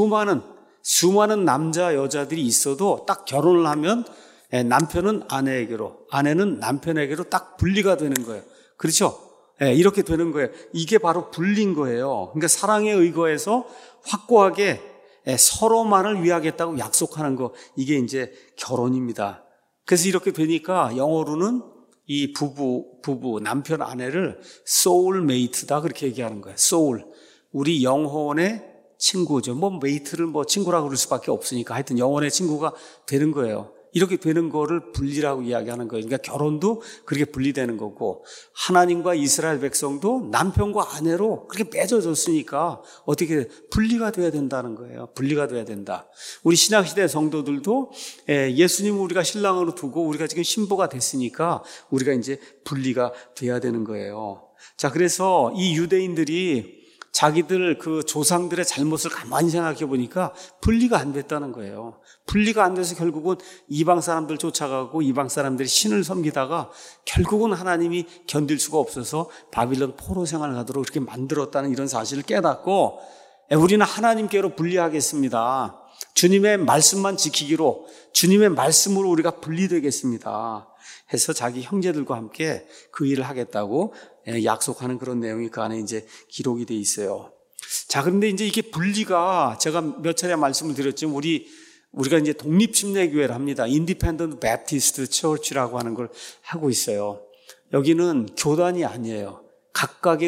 수많은 남자 여자들이 있어도 딱 결혼을 하면 남편은 아내에게로, 아내는 남편에게로 딱 분리가 되는 거예요. 그렇죠? 이렇게 되는 거예요. 이게 바로 분리인 거예요. 그러니까 사랑에 의거해서 확고하게 서로만을 위하겠다고 약속하는 거, 이게 이제 결혼입니다. 그래서 이렇게 되니까 영어로는 이 부부, 남편, 아내를 소울메이트다, 그렇게 얘기하는 거예요. 소울, 우리 영혼의 친구죠. 뭐 메이트를 뭐 친구라고 그럴 수밖에 없으니까 하여튼 영혼의 친구가 되는 거예요. 이렇게 되는 거를 분리라고 이야기하는 거예요. 그러니까 결혼도 그렇게 분리되는 거고, 하나님과 이스라엘 백성도 남편과 아내로 그렇게 맺어졌으니까 어떻게 분리가 돼야 된다는 거예요. 분리가 돼야 된다. 우리 신약시대 성도들도 예수님을 우리가 신랑으로 두고 우리가 지금 신부가 됐으니까 우리가 이제 분리가 돼야 되는 거예요. 자, 그래서 이 유대인들이 자기들 그 조상들의 잘못을 가만히 생각해 보니까 분리가 안 됐다는 거예요. 분리가 안 돼서 결국은 이방 사람들 쫓아가고 이방 사람들이 신을 섬기다가 결국은 하나님이 견딜 수가 없어서 바빌론 포로 생활을 하도록 그렇게 만들었다는 이런 사실을 깨닫고, 우리는 하나님께로 분리하겠습니다. 주님의 말씀만 지키기로, 주님의 말씀으로 우리가 분리되겠습니다 해서 자기 형제들과 함께 그 일을 하겠다고 약속하는 그런 내용이 그 안에 이제 기록이 돼 있어요. 자, 그런데 이제 이게 분리가, 제가 몇 차례 말씀을 드렸지만 우리가 이제 독립침례교회를 합니다. Independent Baptist Church라고 하는 걸 하고 있어요. 여기는 교단이 아니에요. 각각의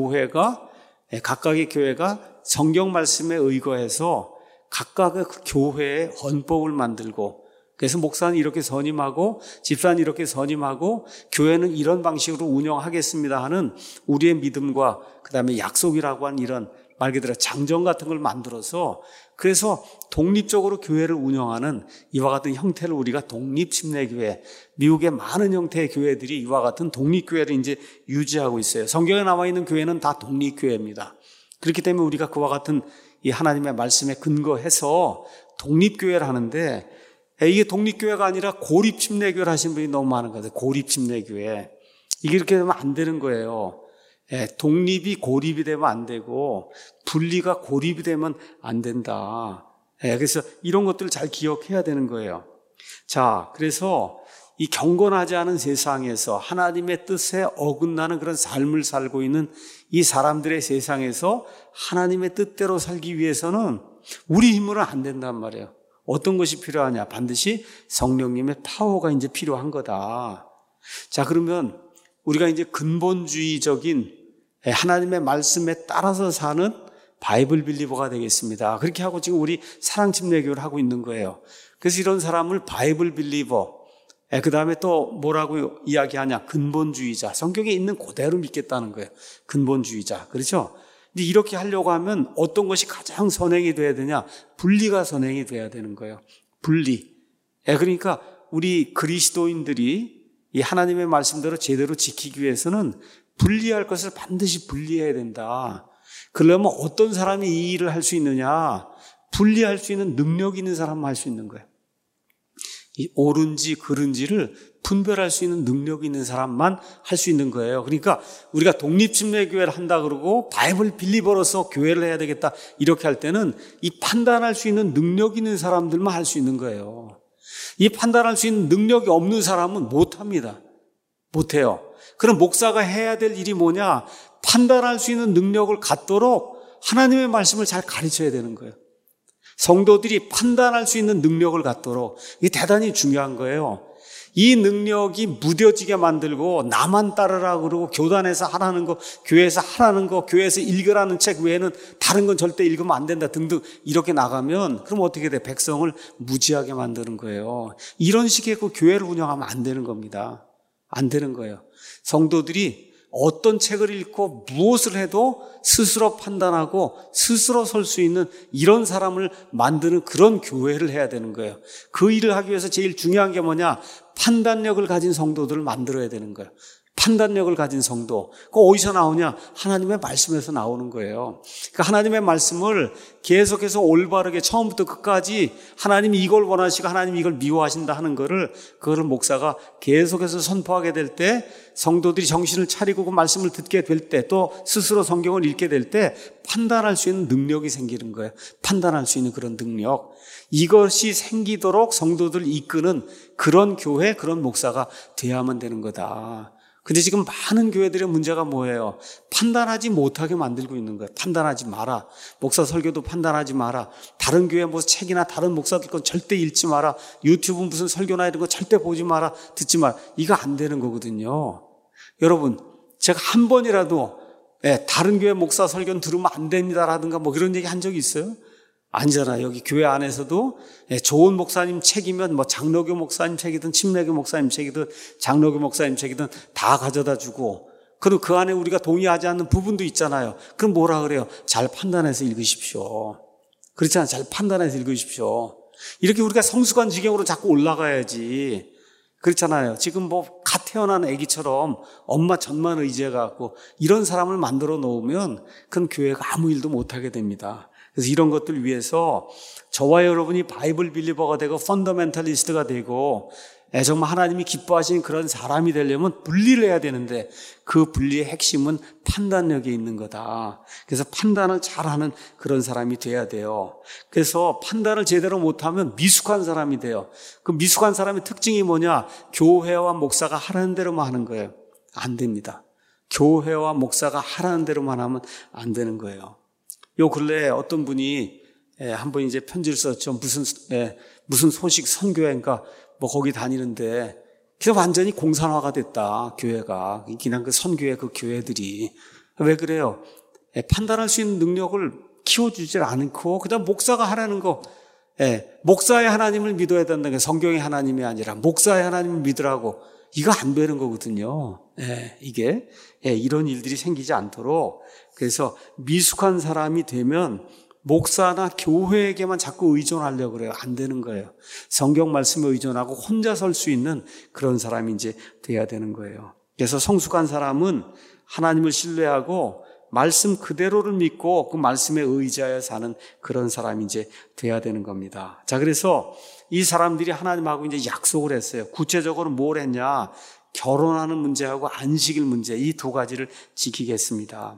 교회가 성경 말씀에 의거해서 각각의 그 교회의 헌법을 만들고, 그래서 목사는 이렇게 선임하고 집사는 이렇게 선임하고 교회는 이런 방식으로 운영하겠습니다 하는 우리의 믿음과 그다음에 약속이라고 하는 이런 말 그대로 장정 같은 걸 만들어서, 그래서 독립적으로 교회를 운영하는 이와 같은 형태를 우리가 독립침례교회, 미국의 많은 형태의 교회들이 이와 같은 독립교회를 이제 유지하고 있어요. 성경에 나와 있는 교회는 다 독립교회입니다. 그렇기 때문에 우리가 그와 같은 이 하나님의 말씀에 근거해서 독립교회를 하는데, 이게 독립교회가 아니라 고립침례교회를 하신 분이 너무 많은 거예요. 고립침례교회. 이게 이렇게 되면 안 되는 거예요. 독립이 고립이 되면 안 되고 분리가 고립이 되면 안 된다. 그래서 이런 것들을 잘 기억해야 되는 거예요. 자, 그래서 이 경건하지 않은 세상에서 하나님의 뜻에 어긋나는 그런 삶을 살고 있는 이 사람들의 세상에서 하나님의 뜻대로 살기 위해서는 우리 힘으로는 안 된단 말이에요. 어떤 것이 필요하냐? 반드시 성령님의 파워가 이제 필요한 거다. 자, 그러면 우리가 이제 근본주의적인 하나님의 말씀에 따라서 사는 바이블 빌리버가 되겠습니다. 그렇게 하고 지금 우리 사랑침례교를 하고 있는 거예요. 그래서 이런 사람을 바이블 빌리버, 그 다음에 또 뭐라고 이야기하냐? 근본주의자. 성경에 있는 그대로 믿겠다는 거예요. 근본주의자. 그렇죠? 근데 이렇게 하려고 하면 어떤 것이 가장 선행이 돼야 되냐? 분리가 선행이 돼야 되는 거예요. 분리. 그러니까 우리 그리스도인들이 이 하나님의 말씀대로 제대로 지키기 위해서는 분리할 것을 반드시 분리해야 된다. 그러려면 어떤 사람이 이 일을 할 수 있느냐? 분리할 수 있는 능력이 있는 사람만 할 수 있는 거예요. 이 옳은지 그른지를 분별할 수 있는 능력이 있는 사람만 할 수 있는 거예요. 그러니까 우리가 독립침례교회를 한다 그러고 바이블 빌리버로서 교회를 해야 되겠다 이렇게 할 때는 이 판단할 수 있는 능력 있는 사람들만 할 수 있는 거예요. 이 판단할 수 있는 능력이 없는 사람은 못합니다. 못해요. 그럼 목사가 해야 될 일이 뭐냐? 판단할 수 있는 능력을 갖도록 하나님의 말씀을 잘 가르쳐야 되는 거예요. 성도들이 판단할 수 있는 능력을 갖도록. 이게 대단히 중요한 거예요. 이 능력이 무뎌지게 만들고 나만 따르라 그러고 교단에서 하라는 거, 교회에서 하라는 거, 교회에서 읽으라는 책 외에는 다른 건 절대 읽으면 안 된다 등등 이렇게 나가면 그럼 어떻게 돼? 백성을 무지하게 만드는 거예요. 이런 식의 그 교회를 운영하면 안 되는 겁니다. 안 되는 거예요. 성도들이 어떤 책을 읽고 무엇을 해도 스스로 판단하고 스스로 설 수 있는 이런 사람을 만드는 그런 교회를 해야 되는 거예요. 그 일을 하기 위해서 제일 중요한 게 뭐냐? 판단력을 가진 성도들을 만들어야 되는 거예요. 판단력을 가진 성도. 그거 어디서 나오냐? 하나님의 말씀에서 나오는 거예요. 그러니까 하나님의 말씀을 계속해서 올바르게 처음부터 끝까지 하나님이 이걸 원하시고 하나님이 이걸 미워하신다 하는 그거를 목사가 계속해서 선포하게 될 때 성도들이 정신을 차리고 그 말씀을 듣게 될 때 또 스스로 성경을 읽게 될 때 판단할 수 있는 능력이 생기는 거예요. 판단할 수 있는 그런 능력. 이것이 생기도록 성도들을 이끄는 그런 교회, 그런 목사가 돼야만 되는 거다. 근데 지금 많은 교회들의 문제가 뭐예요? 판단하지 못하게 만들고 있는 거예요. 판단하지 마라. 목사 설교도 판단하지 마라. 다른 교회 뭐 책이나 다른 목사들 건 절대 읽지 마라. 유튜브 무슨 설교나 이런 거 절대 보지 마라. 듣지 마라. 이거 안 되는 거거든요. 여러분, 제가 한 번이라도 다른 교회 목사 설교는 들으면 안 됩니다라든가 뭐 그런 얘기 한 적이 있어요? 아니잖아요. 여기 교회 안에서도 좋은 목사님 책이면 뭐 장로교 목사님 책이든 침례교 목사님 책이든 장로교 목사님 책이든 다 가져다 주고, 그리고 그 안에 우리가 동의하지 않는 부분도 있잖아요. 그럼 뭐라 그래요? 잘 판단해서 읽으십시오. 그렇잖아요. 잘 판단해서 읽으십시오. 이렇게 우리가 성숙한 지경으로 자꾸 올라가야지. 그렇잖아요. 지금 뭐 갓 태어난 아기처럼 엄마 전만 의지해갖고 이런 사람을 만들어 놓으면 그건 교회가 아무 일도 못하게 됩니다. 그래서 이런 것들 위해서 저와 여러분이 바이블 빌리버가 되고 펀더멘탈리스트가 되고 정말 하나님이 기뻐하시는 그런 사람이 되려면 분리를 해야 되는데 그 분리의 핵심은 판단력에 있는 거다. 그래서 판단을 잘하는 그런 사람이 돼야 돼요. 그래서 판단을 제대로 못하면 미숙한 사람이 돼요. 그 미숙한 사람의 특징이 뭐냐? 교회와 목사가 하라는 대로만 하는 거예요. 안 됩니다. 교회와 목사가 하라는 대로만 하면 안 되는 거예요. 요 근래에 어떤 분이 한번 이제 편지를 썼죠. 무슨 소식 선교회인가 뭐 거기 다니는데 그냥 완전히 공산화가 됐다. 교회가 그냥 그 선교회 그 교회들이 왜 그래요? 판단할 수 있는 능력을 키워주질 않고 그다음 목사가 하라는 거, 목사의 하나님을 믿어야 된다는 게 성경의 하나님이 아니라 목사의 하나님을 믿으라고 이거 안 되는 거거든요. 이게 이런 일들이 생기지 않도록 그래서 미숙한 사람이 되면 목사나 교회에게만 자꾸 의존하려고 그래요. 안 되는 거예요. 성경 말씀에 의존하고 혼자 설 수 있는 그런 사람이 이제 돼야 되는 거예요. 그래서 성숙한 사람은 하나님을 신뢰하고 말씀 그대로를 믿고 그 말씀에 의지하여 사는 그런 사람이 이제 돼야 되는 겁니다. 자, 그래서 이 사람들이 하나님하고 이제 약속을 했어요. 구체적으로 뭘 했냐? 결혼하는 문제하고 안식일 문제, 이 두 가지를 지키겠습니다.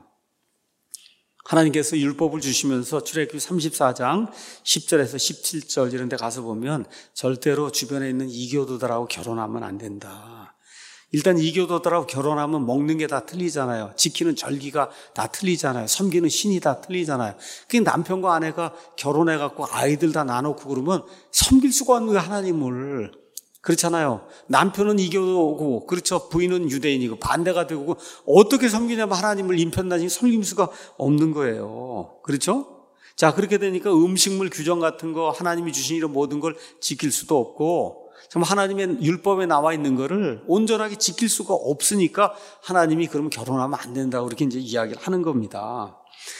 하나님께서 율법을 주시면서 출애굽기 34장 10절에서 17절 이런 데 가서 보면 절대로 주변에 있는 이교도들하고 결혼하면 안 된다. 일단 이교도들하고 결혼하면 먹는 게 다 틀리잖아요. 지키는 절기가 다 틀리잖아요. 섬기는 신이 다 틀리잖아요. 그 남편과 아내가 결혼해갖고 아이들 다 나놓고 그러면 섬길 수가 없는 거예요, 하나님을. 그렇잖아요. 남편은 이교도고, 그렇죠. 부인은 유대인이고, 반대가 되고, 어떻게 섬기냐면 하나님을 인편단식 섬길 수가 없는 거예요. 그렇죠? 자, 그렇게 되니까 음식물 규정 같은 거, 하나님이 주신 이런 모든 걸 지킬 수도 없고, 정말 하나님의 율법에 나와 있는 거를 온전하게 지킬 수가 없으니까 하나님이 그러면 결혼하면 안 된다고 그렇게 이제 이야기를 하는 겁니다.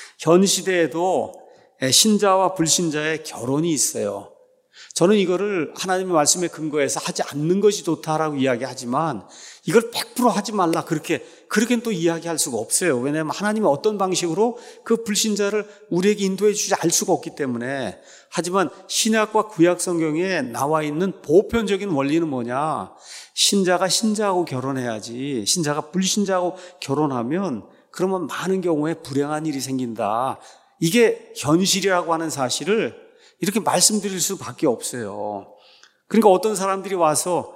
현 시대에도 신자와 불신자의 결혼이 있어요. 저는 이거를 하나님의 말씀에 근거해서 하지 않는 것이 좋다라고 이야기하지만 이걸 100% 하지 말라 그렇게는 또 이야기할 수가 없어요. 왜냐하면 하나님이 어떤 방식으로 그 불신자를 우리에게 인도해 주지 알 수가 없기 때문에. 하지만 신약과 구약 성경에 나와 있는 보편적인 원리는 뭐냐? 신자가 신자하고 결혼해야지 신자가 불신자하고 결혼하면 그러면 많은 경우에 불행한 일이 생긴다. 이게 현실이라고 하는 사실을 이렇게 말씀드릴 수밖에 없어요. 그러니까 어떤 사람들이 와서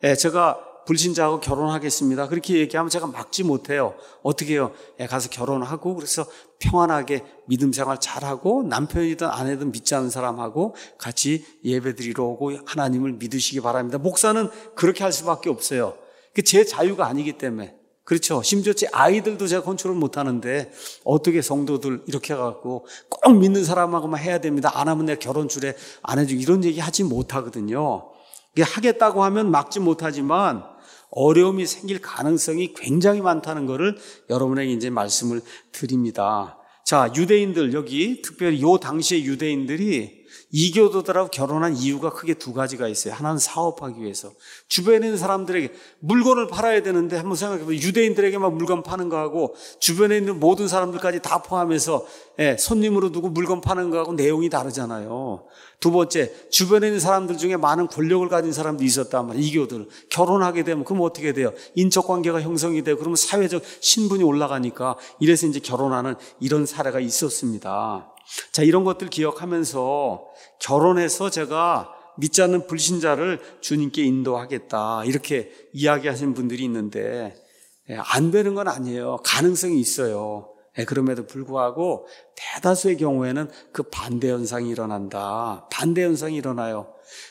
제가 불신자하고 결혼하겠습니다. 그렇게 얘기하면 제가 막지 못해요. 어떻게 해요? 가서 결혼하고 그래서 평안하게 믿음 생활 잘하고 남편이든 아내든 믿지 않는 사람하고 같이 예배드리러 오고 하나님을 믿으시기 바랍니다. 목사는 그렇게 할 수밖에 없어요. 제 자유가 아니기 때문에. 그렇죠. 심지어 제 아이들도 제가 컨트롤 못하는데 어떻게 성도들 이렇게 해갖고 꼭 믿는 사람하고만 해야 됩니다. 안 하면 내가 결혼 주례 안 해주고 이런 얘기 하지 못하거든요. 이게 하겠다고 하면 막지 못하지만 어려움이 생길 가능성이 굉장히 많다는 것을 여러분에게 이제 말씀을 드립니다. 자, 유대인들 여기 특별히 요 당시의 유대인들이 이교도들하고 결혼한 이유가 크게 두 가지가 있어요. 하나는 사업하기 위해서. 주변에 있는 사람들에게 물건을 팔아야 되는데 한번 생각해보면 유대인들에게만 물건 파는 거하고 주변에 있는 모든 사람들까지 다 포함해서 손님으로 두고 물건 파는 거하고 내용이 다르잖아요. 두 번째, 주변에 있는 사람들 중에 많은 권력을 가진 사람들이 있었단 말이에요. 이교들. 결혼하게 되면 그럼 어떻게 돼요? 인척관계가 형성이 되고 그러면 사회적 신분이 올라가니까 이래서 이제 결혼하는 이런 사례가 있었습니다. 자, 이런 것들 기억하면서 결혼해서 제가 믿지 않는 불신자를 주님께 인도하겠다 이렇게 이야기하시는 분들이 있는데 안 되는 건 아니에요. 가능성이 있어요. 그럼에도 불구하고 대다수의 경우에는 그 반대 현상이 일어난다. 반대 현상이 일어나요.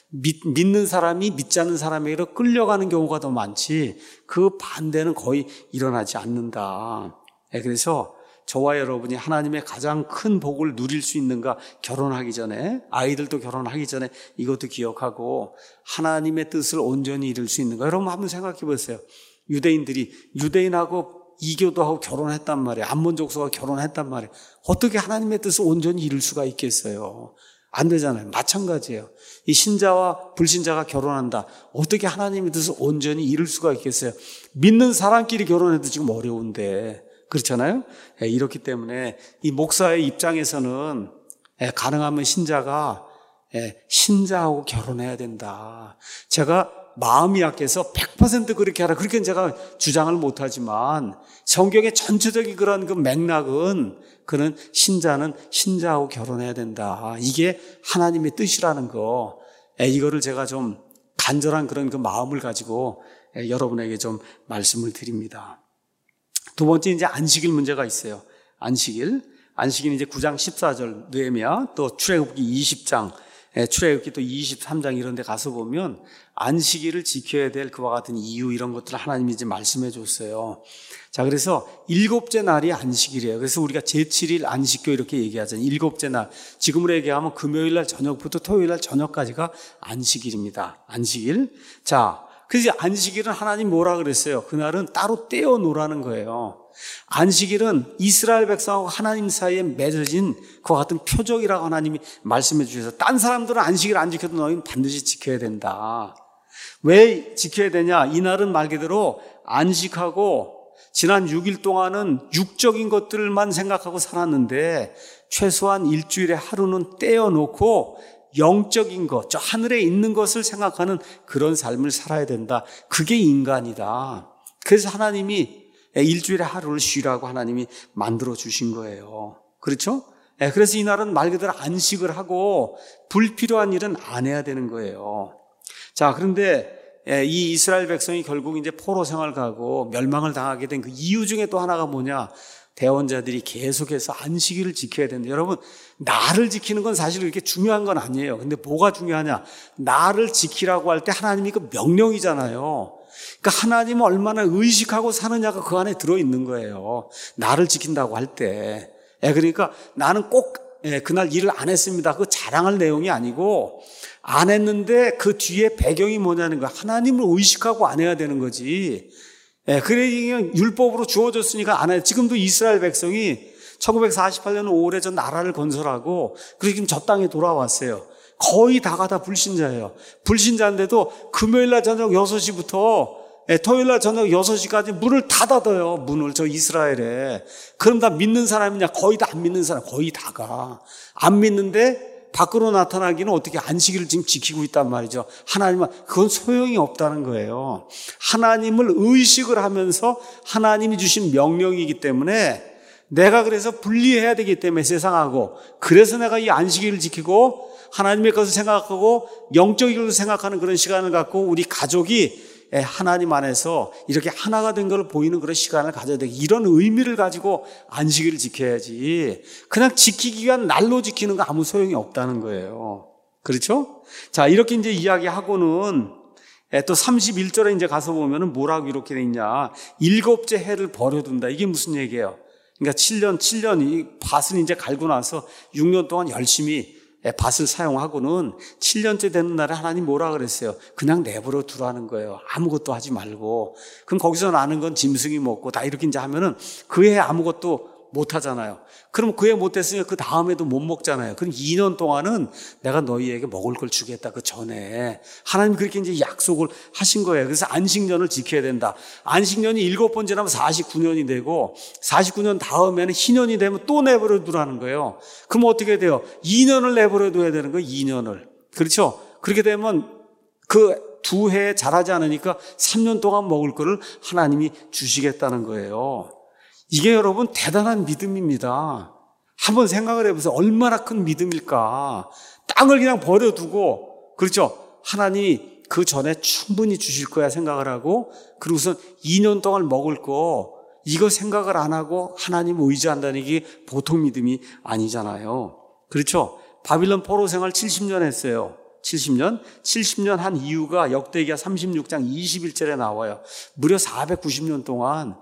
믿는 사람이 믿지 않는 사람에게로 끌려가는 경우가 더 많지 그 반대는 거의 일어나지 않는다. 그래서 저와 여러분이 하나님의 가장 큰 복을 누릴 수 있는가? 결혼하기 전에, 아이들도 결혼하기 전에 이것도 기억하고 하나님의 뜻을 온전히 이룰 수 있는가? 여러분 한번 생각해 보세요. 유대인들이 유대인하고 이교도하고 결혼했단 말이에요. 암몬족속하고 결혼했단 말이에요. 어떻게 하나님의 뜻을 온전히 이룰 수가 있겠어요? 안 되잖아요. 마찬가지예요. 이 신자와 불신자가 결혼한다. 어떻게 하나님의 뜻을 온전히 이룰 수가 있겠어요? 믿는 사람끼리 결혼해도 지금 어려운데 그렇잖아요. 이렇기 때문에 이 목사의 입장에서는 가능하면 신자가 신자하고 결혼해야 된다. 제가 마음이 약해서 100% 그렇게 하라. 그렇게는 제가 주장을 못하지만 성경의 전체적인 그런 그 맥락은 그는 신자는 신자하고 결혼해야 된다. 이게 하나님의 뜻이라는 거. 이거를 제가 좀 간절한 그런 그 마음을 가지고 여러분에게 좀 말씀을 드립니다. 두 번째 이제 안식일 문제가 있어요. 안식일은 이제 9장 14절 느헤미야 또 출애굽기 20장 출애굽기 또 23장 이런 데 가서 보면 안식일을 지켜야 될 그와 같은 이유 이런 것들을 하나님이 이제 말씀해 줬어요. 자, 그래서 일곱째 날이 안식일이에요. 그래서 우리가 제7일 안식교 이렇게 얘기하잖아요. 일곱째 날. 지금으로 얘기하면 금요일 날 저녁부터 토요일 날 저녁까지가 안식일입니다. 안식일. 자, 그래서 안식일은 하나님 뭐라 그랬어요? 그날은 따로 떼어 놓으라는 거예요. 안식일은 이스라엘 백성하고 하나님 사이에 맺어진 그와 같은 표적이라고 하나님이 말씀해 주셔서 딴 사람들은 안식일 안 지켜도 너희는 반드시 지켜야 된다. 왜 지켜야 되냐? 이날은 말 그대로 안식하고 지난 6일 동안은 육적인 것들만 생각하고 살았는데 최소한 일주일에 하루는 떼어 놓고 영적인 것, 저 하늘에 있는 것을 생각하는 그런 삶을 살아야 된다. 그게 인간이다. 그래서 하나님이 일주일에 하루를 쉬라고 하나님이 만들어 주신 거예요. 그렇죠? 그래서 이날은 말 그대로 안식을 하고 불필요한 일은 안 해야 되는 거예요. 자, 그런데 이 이스라엘 백성이 결국 이제 포로 생활 가고 멸망을 당하게 된 그 이유 중에 또 하나가 뭐냐? 대원자들이 계속해서 안식일을 지켜야 된다. 여러분, 나를 지키는 건 사실 그렇게 중요한 건 아니에요. 근데 뭐가 중요하냐? 나를 지키라고 할 때 하나님이 그 명령이잖아요. 그러니까 하나님은 얼마나 의식하고 사느냐가 그 안에 들어있는 거예요. 나를 지킨다고 할 때. 그러니까 나는 꼭 그날 일을 안 했습니다. 그거 자랑할 내용이 아니고 안 했는데 그 뒤에 배경이 뭐냐는 거야. 하나님을 의식하고 안 해야 되는 거지. 그래 율법으로 주어졌으니까 안 해. 지금도 이스라엘 백성이 1948년 5월에 전 나라를 건설하고 그리고 지금 저 땅에 돌아왔어요. 거의 다가 다 불신자예요. 불신자인데도 금요일날 저녁 6시부터 토요일날 저녁 6시까지 문을 다 닫아요. 문을 저 이스라엘에. 그럼 다 믿는 사람이냐? 거의 다 안 믿는 사람. 거의 다가. 안 믿는데 밖으로 나타나기는 어떻게 안식일을 지금 지키고 있단 말이죠. 하나님은 그건 소용이 없다는 거예요. 하나님을 의식을 하면서 하나님이 주신 명령이기 때문에 내가 그래서 분리해야 되기 때문에 세상하고 그래서 내가 이 안식일을 지키고 하나님의 것을 생각하고 영적인 것을 생각하는 그런 시간을 갖고 우리 가족이 하나님 안에서 이렇게 하나가 된 걸 보이는 그런 시간을 가져야 돼. 이런 의미를 가지고 안식일을 지켜야지. 그냥 지키기 위한 날로 지키는 거 아무 소용이 없다는 거예요. 그렇죠? 자, 이렇게 이제 이야기하고는 또 31절에 이제 가서 보면은 뭐라고 이렇게 돼 있냐. 7째 해를 버려둔다. 이게 무슨 얘기예요? 그러니까 7년, 이 밭은 이제 갈고 나서 6년 동안 열심히 밭을 사용하고는 7년째 되는 날에 하나님 뭐라 그랬어요? 그냥 내버려 두라는 거예요. 아무것도 하지 말고. 그럼 거기서 나는 건 짐승이 먹고 다 이렇게 이제 하면은 그 해 아무것도 못 하잖아요. 그럼 그 해 못 했으니까 그 다음에도 못 먹잖아요. 그럼 2년 동안은 내가 너희에게 먹을 걸 주겠다. 그 전에. 하나님 그렇게 이제 약속을 하신 거예요. 그래서 안식년을 지켜야 된다. 안식년이 7번 지나면 49년이 되고 49년 다음에는 희년이 되면 또 내버려 두라는 거예요. 그럼 어떻게 돼요? 2년을 내버려 둬야 되는 거예요. 2년을. 그렇죠? 그렇게 되면 그 두 해 자라지 않으니까 3년 동안 먹을 거를 하나님이 주시겠다는 거예요. 이게 여러분 대단한 믿음입니다. 한번 생각을 해보세요. 얼마나 큰 믿음일까. 땅을 그냥 버려두고 그렇죠. 하나님이 그 전에 충분히 주실 거야 생각을 하고 그리고선 2년 동안 먹을 거 이거 생각을 안 하고 하나님을 의지한다는 게 보통 믿음이 아니잖아요. 그렇죠. 바빌론 포로 생활 70년 했어요. 70년 한 이유가 역대기하 36장 21절에 나와요. 무려 490년 동안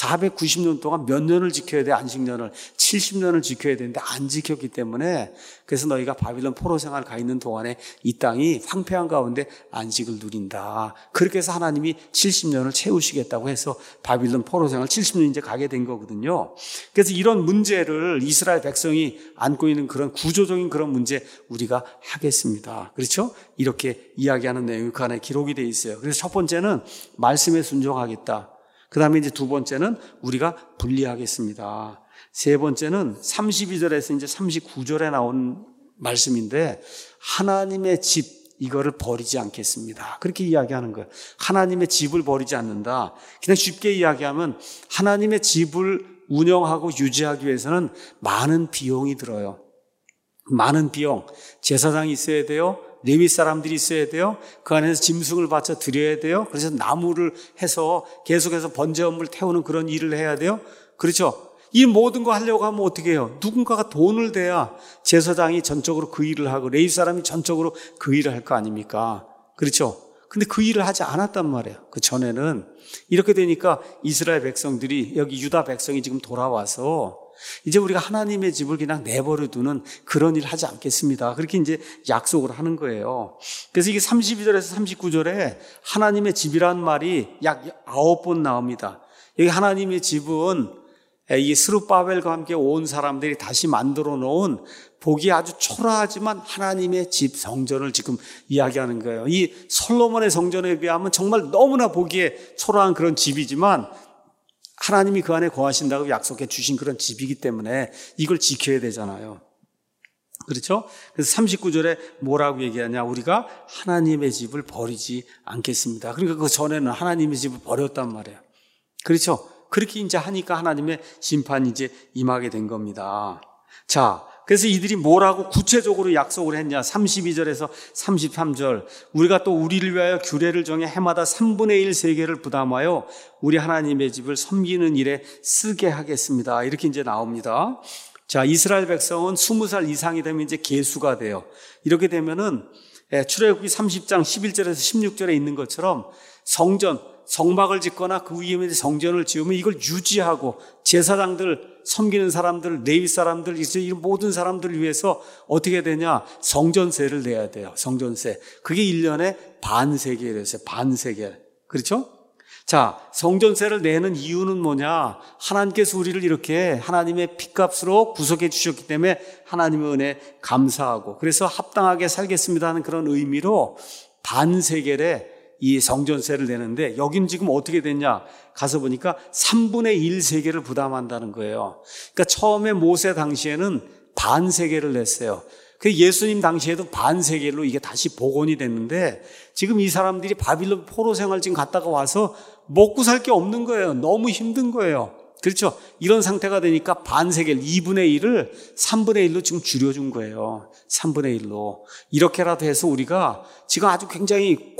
몇 년을 지켜야 돼? 안식년을 70년을 지켜야 되는데 안 지켰기 때문에 그래서 너희가 바빌론 포로 생활 가 있는 동안에 이 땅이 황폐한 가운데 안식을 누린다. 그렇게 해서 하나님이 70년을 채우시겠다고 해서 바빌론 포로 생활 70년 이제 가게 된 거거든요. 그래서 이런 문제를 이스라엘 백성이 안고 있는 그런 구조적인 그런 문제 우리가 하겠습니다. 그렇죠? 이렇게 이야기하는 내용이 그 안에 기록이 되어 있어요. 그래서 첫 번째는 말씀에 순종하겠다. 그 다음에 이제 두 번째는 우리가 분리하겠습니다. 세 번째는 32절에서 이제 39절에 나온 말씀인데 하나님의 집 이거를 버리지 않겠습니다. 그렇게 이야기하는 거예요. 하나님의 집을 버리지 않는다. 그냥 쉽게 이야기하면 하나님의 집을 운영하고 유지하기 위해서는 많은 비용이 들어요. 많은 비용. 제사장이 있어야 돼요. 레위 사람들이 있어야 돼요. 그 안에서 짐승을 바쳐 드려야 돼요. 그래서 나무를 해서 계속해서 번제업을 태우는 그런 일을 해야 돼요. 그렇죠? 이 모든 거 하려고 하면 어떻게 해요? 누군가가 돈을 대야 제사장이 전적으로 그 일을 하고 레위 사람이 전적으로 그 일을 할 거 아닙니까? 그렇죠? 근데 그 일을 하지 않았단 말이에요. 그 전에는. 이렇게 되니까 이스라엘 백성들이 여기 유다 백성이 지금 돌아와서 이제 우리가 하나님의 집을 그냥 내버려 두는 그런 일 하지 않겠습니다. 그렇게 이제 약속을 하는 거예요. 그래서 이게 32절에서 39절에 하나님의 집이라는 말이 약 9번 나옵니다. 여기 하나님의 집은 이 스룹바벨과 함께 온 사람들이 다시 만들어 놓은 보기 아주 초라하지만 하나님의 집 성전을 지금 이야기하는 거예요. 이 솔로몬의 성전에 비하면 정말 너무나 보기에 초라한 그런 집이지만 하나님이 그 안에 거하신다고 약속해 주신 그런 집이기 때문에 이걸 지켜야 되잖아요. 그렇죠? 그래서 39절에 뭐라고 얘기하냐? 우리가 하나님의 집을 버리지 않겠습니다. 그러니까 그 전에는 하나님의 집을 버렸단 말이에요. 그렇죠? 그렇게 이제 하니까 하나님의 심판이 이제 임하게 된 겁니다. 자, 그래서 이들이 뭐라고 구체적으로 약속을 했냐? 32절에서 33절. 우리가 또 우리를 위하여 규례를 정해 해마다 3분의 1 세계를 부담하여 우리 하나님의 집을 섬기는 일에 쓰게 하겠습니다. 이렇게 이제 나옵니다. 자, 이스라엘 백성은 20살 이상이 되면 이제 계수가 돼요. 이렇게 되면은 출애굽기 30장 11절에서 16절에 있는 것처럼 성막을 짓거나 그 위에 성전을 지으면 이걸 유지하고 제사장들, 섬기는 사람들, 레위 사람들, 이런 모든 사람들을 위해서 어떻게 되냐? 성전세를 내야 돼요. 성전세. 그게 1년에 반세겔이었어요. 반세겔. 그렇죠? 자, 성전세를 내는 이유는 뭐냐? 하나님께서 우리를 이렇게 하나님의 핏값으로 구속해 주셨기 때문에 하나님의 은혜 감사하고, 그래서 합당하게 살겠습니다 하는 그런 의미로 반세겔에 이 성전세를 내는데, 여긴 지금 어떻게 됐냐? 가서 보니까 3분의 1 세겔을 부담한다는 거예요. 그러니까 처음에 모세 당시에는 반세겔을 냈어요. 그 예수님 당시에도 반세겔로 이게 다시 복원이 됐는데, 지금 이 사람들이 바빌론 포로 생활 지금 갔다가 와서 먹고 살 게 없는 거예요. 너무 힘든 거예요. 그렇죠? 이런 상태가 되니까 반세겔 2분의 1을 3분의 1로 지금 줄여준 거예요. 3분의 1로. 이렇게라도 해서 우리가 지금 아주 굉장히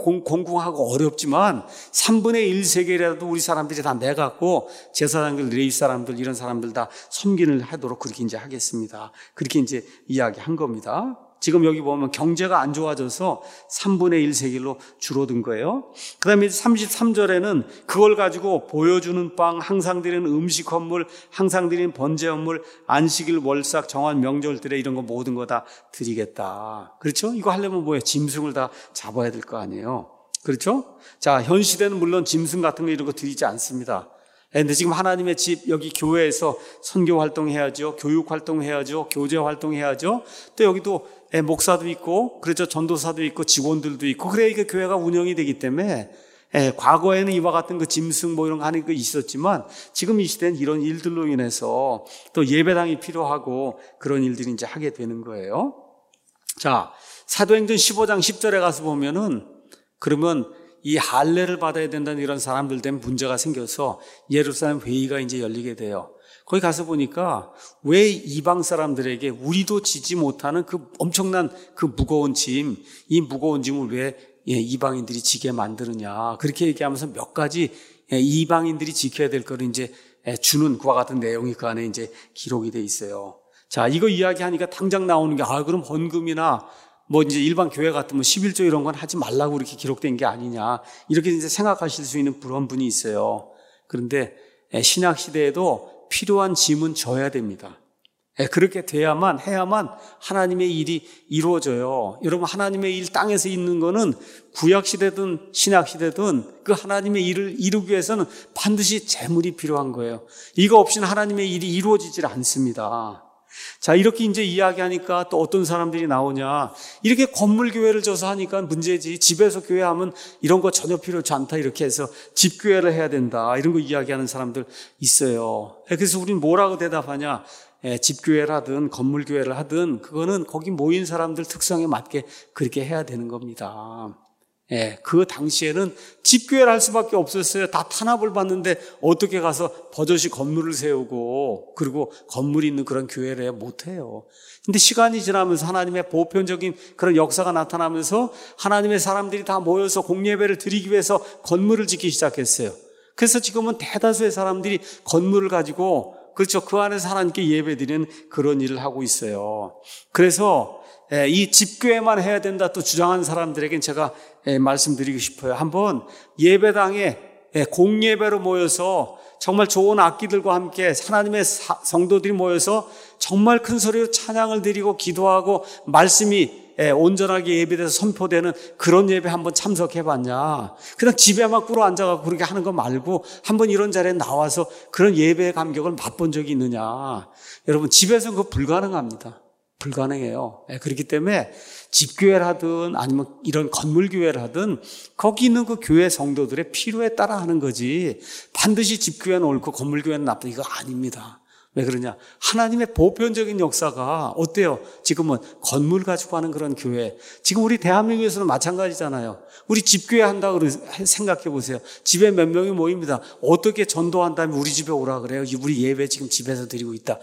공공하고 어렵지만 3분의 1 세겔이라도 우리 사람들이 다 내갖고 제사장들, 레위 사람들, 이런 사람들 다 섬기는 하도록 그렇게 이제 하겠습니다. 그렇게 이제 이야기한 겁니다. 지금 여기 보면 경제가 안 좋아져서 3분의 1 세겔로 줄어든 거예요. 그 다음에 33절에는 그걸 가지고 보여주는 빵, 항상 드리는 음식 헌물, 항상 드리는 번제 헌물, 안식일, 월삭, 정한 명절들에 이런 거 모든 거 다 드리겠다. 그렇죠? 이거 하려면 뭐예요? 짐승을 다 잡아야 될 거 아니에요. 그렇죠? 자, 현 시대는 물론 짐승 같은 거 이런 거 드리지 않습니다. 근데 지금 하나님의 집, 여기 교회에서 선교 활동해야죠. 교육 활동해야죠. 교제 활동해야죠. 또 여기도 목사도 있고, 그렇죠. 전도사도 있고, 직원들도 있고, 그래야 이게 교회가 운영이 되기 때문에, 과거에는 이와 같은 그 짐승 뭐 이런 거 하는 거 있었지만, 지금 이 시대는 이런 일들로 인해서 또 예배당이 필요하고, 그런 일들이 이제 하게 되는 거예요. 자, 사도행전 15장 10절에 가서 보면은, 그러면 이 할례를 받아야 된다는 이런 사람들 때문에 문제가 생겨서 예루살렘 회의가 이제 열리게 돼요. 거기 가서 보니까 왜 이방 사람들에게 우리도 지지 못하는 그 엄청난 그 무거운 짐, 이 무거운 짐을 왜 이방인들이 지게 만드느냐. 그렇게 얘기하면서 몇 가지 이방인들이 지켜야 될 거를 이제 주는 그와 같은 내용이 그 안에 이제 기록이 돼 있어요. 자, 이거 이야기하니까 당장 나오는 게, 그럼 헌금이나 뭐 이제 일반 교회 같으면 11조 이런 건 하지 말라고 이렇게 기록된 게 아니냐. 이렇게 이제 생각하실 수 있는 그런 분이 있어요. 그런데 신약 시대에도 필요한 짐은 져야 됩니다. 그렇게 해야만 하나님의 일이 이루어져요. 여러분, 하나님의 일 땅에서 있는 거는 구약 시대든 신약 시대든 그 하나님의 일을 이루기 위해서는 반드시 재물이 필요한 거예요. 이거 없이는 하나님의 일이 이루어지질 않습니다. 자, 이렇게 이제 이야기하니까 또 어떤 사람들이 나오냐. 이렇게 건물 교회를 져서 하니까 문제지. 집에서 교회하면 이런 거 전혀 필요치 않다. 이렇게 해서 집 교회를 해야 된다. 이런 거 이야기하는 사람들 있어요. 그래서 우리는 뭐라고 대답하냐. 집 교회를 하든 건물 교회를 하든 그거는 거기 모인 사람들 특성에 맞게 그렇게 해야 되는 겁니다. 그 당시에는 집교회를 할 수밖에 없었어요. 다 탄압을 받는데 어떻게 가서 버젓이 건물을 세우고 그리고 건물이 있는 그런 교회를 못해요. 근데 시간이 지나면서 하나님의 보편적인 그런 역사가 나타나면서 하나님의 사람들이 다 모여서 공예배를 드리기 위해서 건물을 짓기 시작했어요. 그래서 지금은 대다수의 사람들이 건물을 가지고, 그렇죠, 그 안에서 하나님께 예배드리는 그런 일을 하고 있어요. 그래서 이 집교회만 해야 된다 또 주장하는 사람들에겐 제가 말씀드리고 싶어요. 한번 예배당에 공예배로 모여서 정말 좋은 악기들과 함께 하나님의 성도들이 모여서 정말 큰 소리로 찬양을 드리고 기도하고 말씀이 온전하게 예배돼서 선포되는 그런 예배 한번 참석해봤냐. 그냥 집에만 꿇어 앉아가지고 그렇게 하는 거 말고 한번 이런 자리에 나와서 그런 예배의 감격을 맛본 적이 있느냐. 여러분, 집에서는 그거 불가능합니다. 불가능해요. 그렇기 때문에 집교회를 하든 아니면 이런 건물교회를 하든 거기 있는 그 교회 성도들의 필요에 따라 하는 거지 반드시 집교회는 옳고 건물교회는 나쁘다 이거 아닙니다. 왜 그러냐? 하나님의 보편적인 역사가 어때요? 지금은 건물 가지고 하는 그런 교회. 지금 우리 대한민국에서는 마찬가지잖아요. 우리 집교회 한다고 생각해 보세요. 집에 몇 명이 모입니다. 어떻게 전도한 다음에 우리 집에 오라 그래요? 우리 예배 지금 집에서 드리고 있다.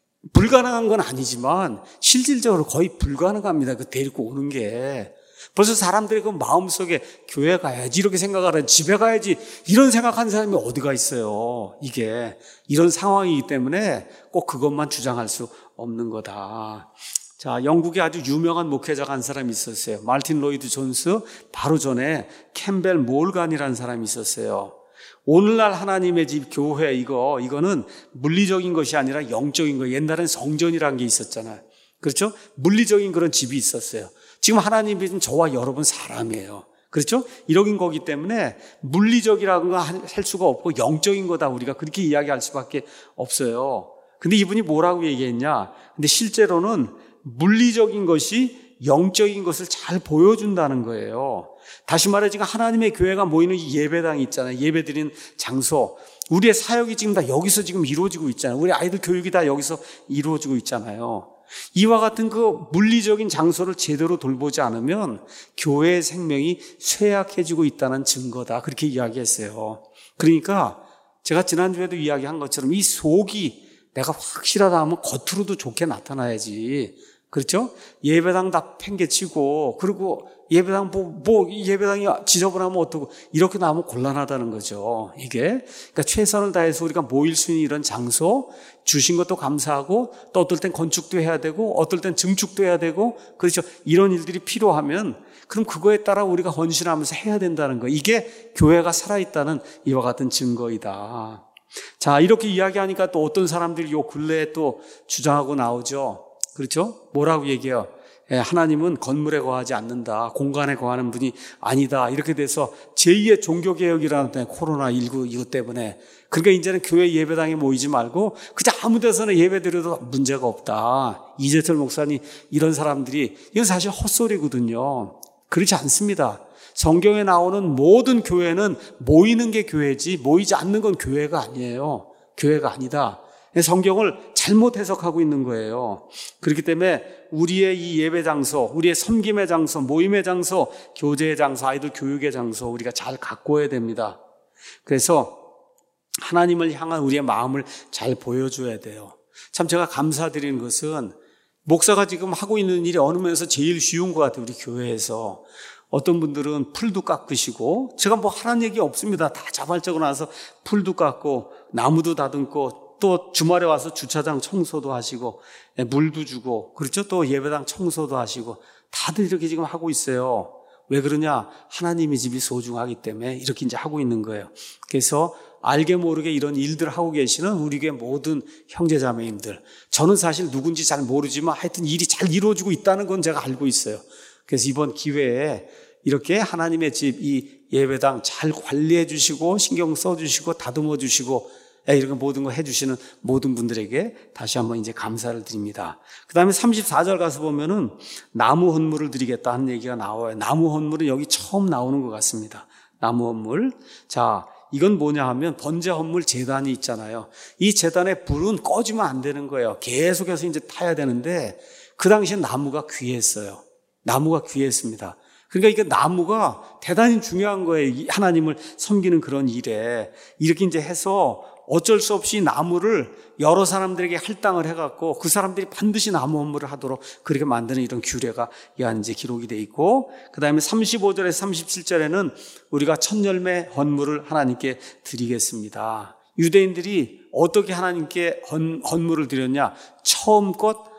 불가능한 건 아니지만 실질적으로 거의 불가능합니다. 그 데리고 오는 게. 벌써 사람들이 그 마음속에 교회 가야지 이렇게 생각하는, 집에 가야지 이런 생각하는 사람이 어디가 있어요. 이게 이런 상황이기 때문에 꼭 그것만 주장할 수 없는 거다. 자, 영국에 아주 유명한 목회자가 한 사람이 있었어요. 마틴 로이드 존스, 바로 전에 캠벨 몰간이라는 사람이 있었어요. 오늘날 하나님의 집 교회, 이거는 물리적인 것이 아니라 영적인 거. 옛날엔 성전이라는 게 있었잖아요. 그렇죠? 물리적인 그런 집이 있었어요. 지금 하나님이 저와 여러분 사람이에요. 그렇죠? 이런 거기 때문에 물리적이라는 거 할 수가 없고 영적인 거다. 우리가 그렇게 이야기할 수밖에 없어요. 근데 이분이 뭐라고 얘기했냐? 근데 실제로는 물리적인 것이 영적인 것을 잘 보여준다는 거예요. 다시 말해 지금 하나님의 교회가 모이는 이 예배당이 있잖아요. 예배드리는 장소. 우리의 사역이 지금 다 여기서 지금 이루어지고 있잖아요. 우리 아이들 교육이 다 여기서 이루어지고 있잖아요. 이와 같은 그 물리적인 장소를 제대로 돌보지 않으면 교회의 생명이 쇠약해지고 있다는 증거다. 그렇게 이야기했어요. 그러니까 제가 지난주에도 이야기한 것처럼 이 속이 내가 확실하다 하면 겉으로도 좋게 나타나야지. 그렇죠? 예배당 다 팽개치고, 그리고 예배당 예배당이 지저분하면 어떡고, 이렇게 나오면 곤란하다는 거죠. 이게. 그러니까 최선을 다해서 우리가 모일 수 있는 이런 장소, 주신 것도 감사하고, 또 어떨 땐 건축도 해야 되고, 어떨 땐 증축도 해야 되고, 그렇죠? 이런 일들이 필요하면, 그럼 그거에 따라 우리가 헌신하면서 해야 된다는 거. 이게 교회가 살아있다는 이와 같은 증거이다. 자, 이렇게 이야기하니까 또 어떤 사람들이 요 근래에 또 주장하고 나오죠. 그렇죠? 뭐라고 얘기해요? 하나님은 건물에 거하지 않는다. 공간에 거하는 분이 아니다. 이렇게 돼서 제2의 종교개혁이라는 코로나19 이것 때문에. 그러니까 이제는 교회 예배당에 모이지 말고 그저 아무 데서나 예배 드려도 문제가 없다. 이재철 목사님 이런 사람들이, 이건 사실 헛소리거든요. 그렇지 않습니다. 성경에 나오는 모든 교회는 모이는 게 교회지 모이지 않는 건 교회가 아니에요. 교회가 아니다. 성경을 잘못 해석하고 있는 거예요. 그렇기 때문에 우리의 이 예배 장소, 우리의 섬김의 장소, 모임의 장소, 교제의 장소, 아이들 교육의 장소 우리가 잘 가꿔야 됩니다. 그래서 하나님을 향한 우리의 마음을 잘 보여줘야 돼요. 참 제가 감사드리는 것은 목사가 지금 하고 있는 일이 어느 면에서 제일 쉬운 것 같아요. 우리 교회에서. 어떤 분들은 풀도 깎으시고, 제가 뭐 하라는 얘기 없습니다. 다 자발적으로 나와서 풀도 깎고 나무도 다듬고, 또 주말에 와서 주차장 청소도 하시고 물도 주고, 그렇죠? 또 예배당 청소도 하시고 다들 이렇게 지금 하고 있어요. 왜 그러냐? 하나님의 집이 소중하기 때문에 이렇게 이제 하고 있는 거예요. 그래서 알게 모르게 이런 일들을 하고 계시는 우리 교회 모든 형제자매님들, 저는 사실 누군지 잘 모르지만 하여튼 일이 잘 이루어지고 있다는 건 제가 알고 있어요. 그래서 이번 기회에 이렇게 하나님의 집, 이 예배당 잘 관리해 주시고 신경 써 주시고 다듬어 주시고 이런 모든 거 해주시는 모든 분들에게 다시 한번 이제 감사를 드립니다. 그 다음에 34절 가서 보면은 나무 헌물을 드리겠다 하는 얘기가 나와요. 나무 헌물은 여기 처음 나오는 것 같습니다. 나무 헌물. 자, 이건 뭐냐 하면 번제 헌물 제단이 있잖아요. 이 제단의 불은 꺼지면 안 되는 거예요. 계속해서 이제 타야 되는데 그 당시엔 나무가 귀했어요. 나무가 귀했습니다. 그러니까 이게 나무가 대단히 중요한 거예요. 하나님을 섬기는 그런 일에. 이렇게 이제 해서 어쩔 수 없이 나무를 여러 사람들에게 할당을 해갖고 그 사람들이 반드시 나무 헌물을 하도록 그렇게 만드는 이런 규례가 이 안에 이제 기록이 돼 있고, 그 다음에 35절에서 37절에는 우리가 첫 열매 헌물을 하나님께 드리겠습니다. 유대인들이 어떻게 하나님께 헌물을 드렸냐? 처음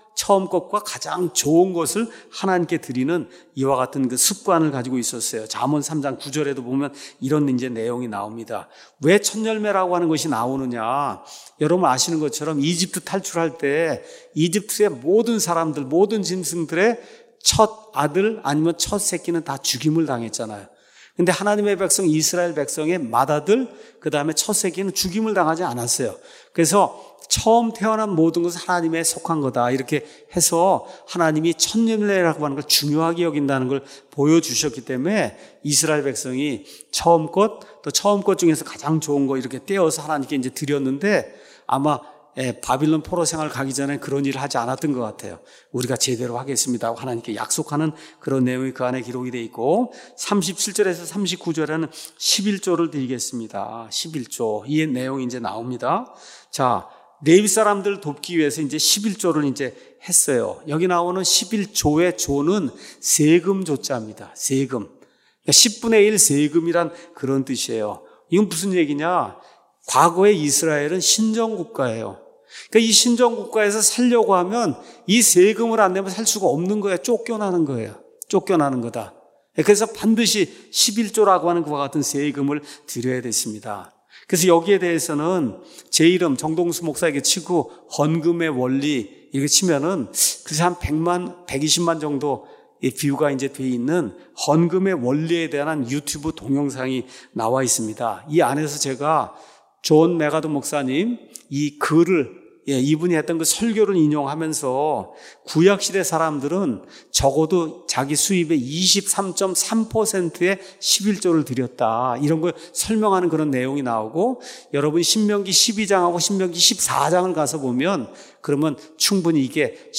것과 가장 좋은 것을 하나님께 드리는 이와 같은 그 습관을 가지고 있었어요. 잠언 3장 9절에도 보면 이런 이제 내용이 나옵니다. 왜 첫 열매라고 하는 것이 나오느냐? 여러분 아시는 것처럼 이집트 탈출할 때 이집트의 모든 사람들, 모든 짐승들의 첫 아들 아니면 첫 새끼는 다 죽임을 당했잖아요. 근데 하나님의 백성 이스라엘 백성의 맏아들, 그 다음에 첫 새끼는 죽임을 당하지 않았어요. 그래서 처음 태어난 모든 것은 하나님에 속한 거다. 이렇게 해서 하나님이 첫 열매라고 하는 걸 중요하게 여긴다는 걸 보여주셨기 때문에 이스라엘 백성이 처음 것, 또 처음 것 중에서 가장 좋은 거 이렇게 떼어서 하나님께 이제 드렸는데, 아마 바빌론 포로 생활 가기 전에 그런 일을 하지 않았던 것 같아요. 우리가 제대로 하겠습니다 하고 하나님께 약속하는 그런 내용이 그 안에 기록이 되어 있고 37절에서 39절에는 11조를 드리겠습니다. 11조. 이 내용이 이제 나옵니다. 자, 레위 사람들 돕기 위해서 이제 11조를 이제 했어요. 여기 나오는 11조의 조는 세금 조자입니다. 세금. 그러니까 10분의 1 세금이란 그런 뜻이에요. 이건 무슨 얘기냐? 과거의 이스라엘은 신정국가예요. 그러니까 이 신정국가에서 살려고 하면 이 세금을 안 내면 살 수가 없는 거예요. 쫓겨나는 거예요. 쫓겨나는 거다. 그래서 반드시 11조라고 하는 그와 같은 세금을 드려야 됐습니다. 그래서 여기에 대해서는 제 이름 정동수 목사에게 치고 헌금의 원리 이렇게 치면은 그래서 한 100만, 120만 정도 뷰가 이제 돼 있는 헌금의 원리에 대한 유튜브 동영상이 나와 있습니다. 이 안에서 제가 존 메가도 목사님 이 글을 이분이 했던 그 설교를 인용하면서 구약시대 사람들은 적어도 자기 수입의 23.3%의 11조를 드렸다. 이런 걸 설명하는 그런 내용이 나오고 여러분 신명기 12장하고 신명기 14장을 가서 보면 그러면 충분히 이게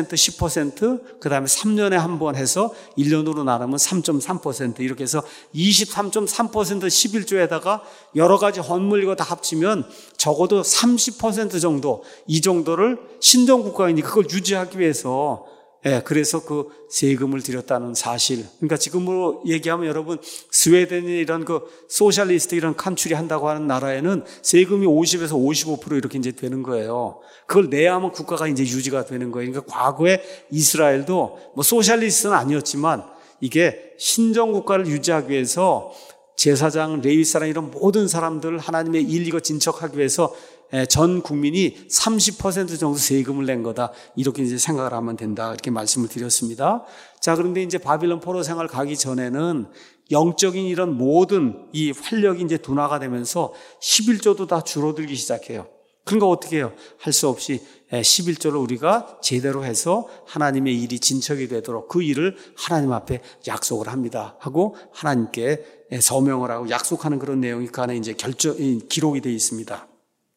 10%, 그 다음에 3년에 한 번 해서 1년으로 나누면 3.3% 이렇게 해서 23.3% 11조에다가 여러 가지 헌물 이거 다 합치면 적어도 30% 정도 이 정도를 신정국가이니 그걸 유지하기 위해서 그래서 그 세금을 들였다는 사실. 그러니까 지금으로 얘기하면 여러분 스웨덴이 이런 그 소셜리스트 이런 칸츄리 한다고 하는 나라에는 세금이 50에서 55% 이렇게 이제 되는 거예요. 그걸 내야 하면 국가가 이제 유지가 되는 거예요. 그러니까 과거에 이스라엘도 뭐 소셜리스트는 아니었지만 이게 신정국가를 유지하기 위해서 제사장, 레위 사람 이런 모든 사람들 하나님의 일 이거 진척하기 위해서 전 국민이 30% 정도 세금을 낸 거다. 이렇게 이제 생각을 하면 된다. 이렇게 말씀을 드렸습니다. 자, 그런데 이제 바빌론 포로 생활 가기 전에는 영적인 이런 모든 이 활력이 이제 둔화가 되면서 11조도 다 줄어들기 시작해요. 그러니까 어떻게 해요? 할 수 없이 11조를 우리가 제대로 해서 하나님의 일이 진척이 되도록 그 일을 하나님 앞에 약속을 합니다. 하고 하나님께 서명을 하고 약속하는 그런 내용이 그 안에 이제 기록이 되어 있습니다.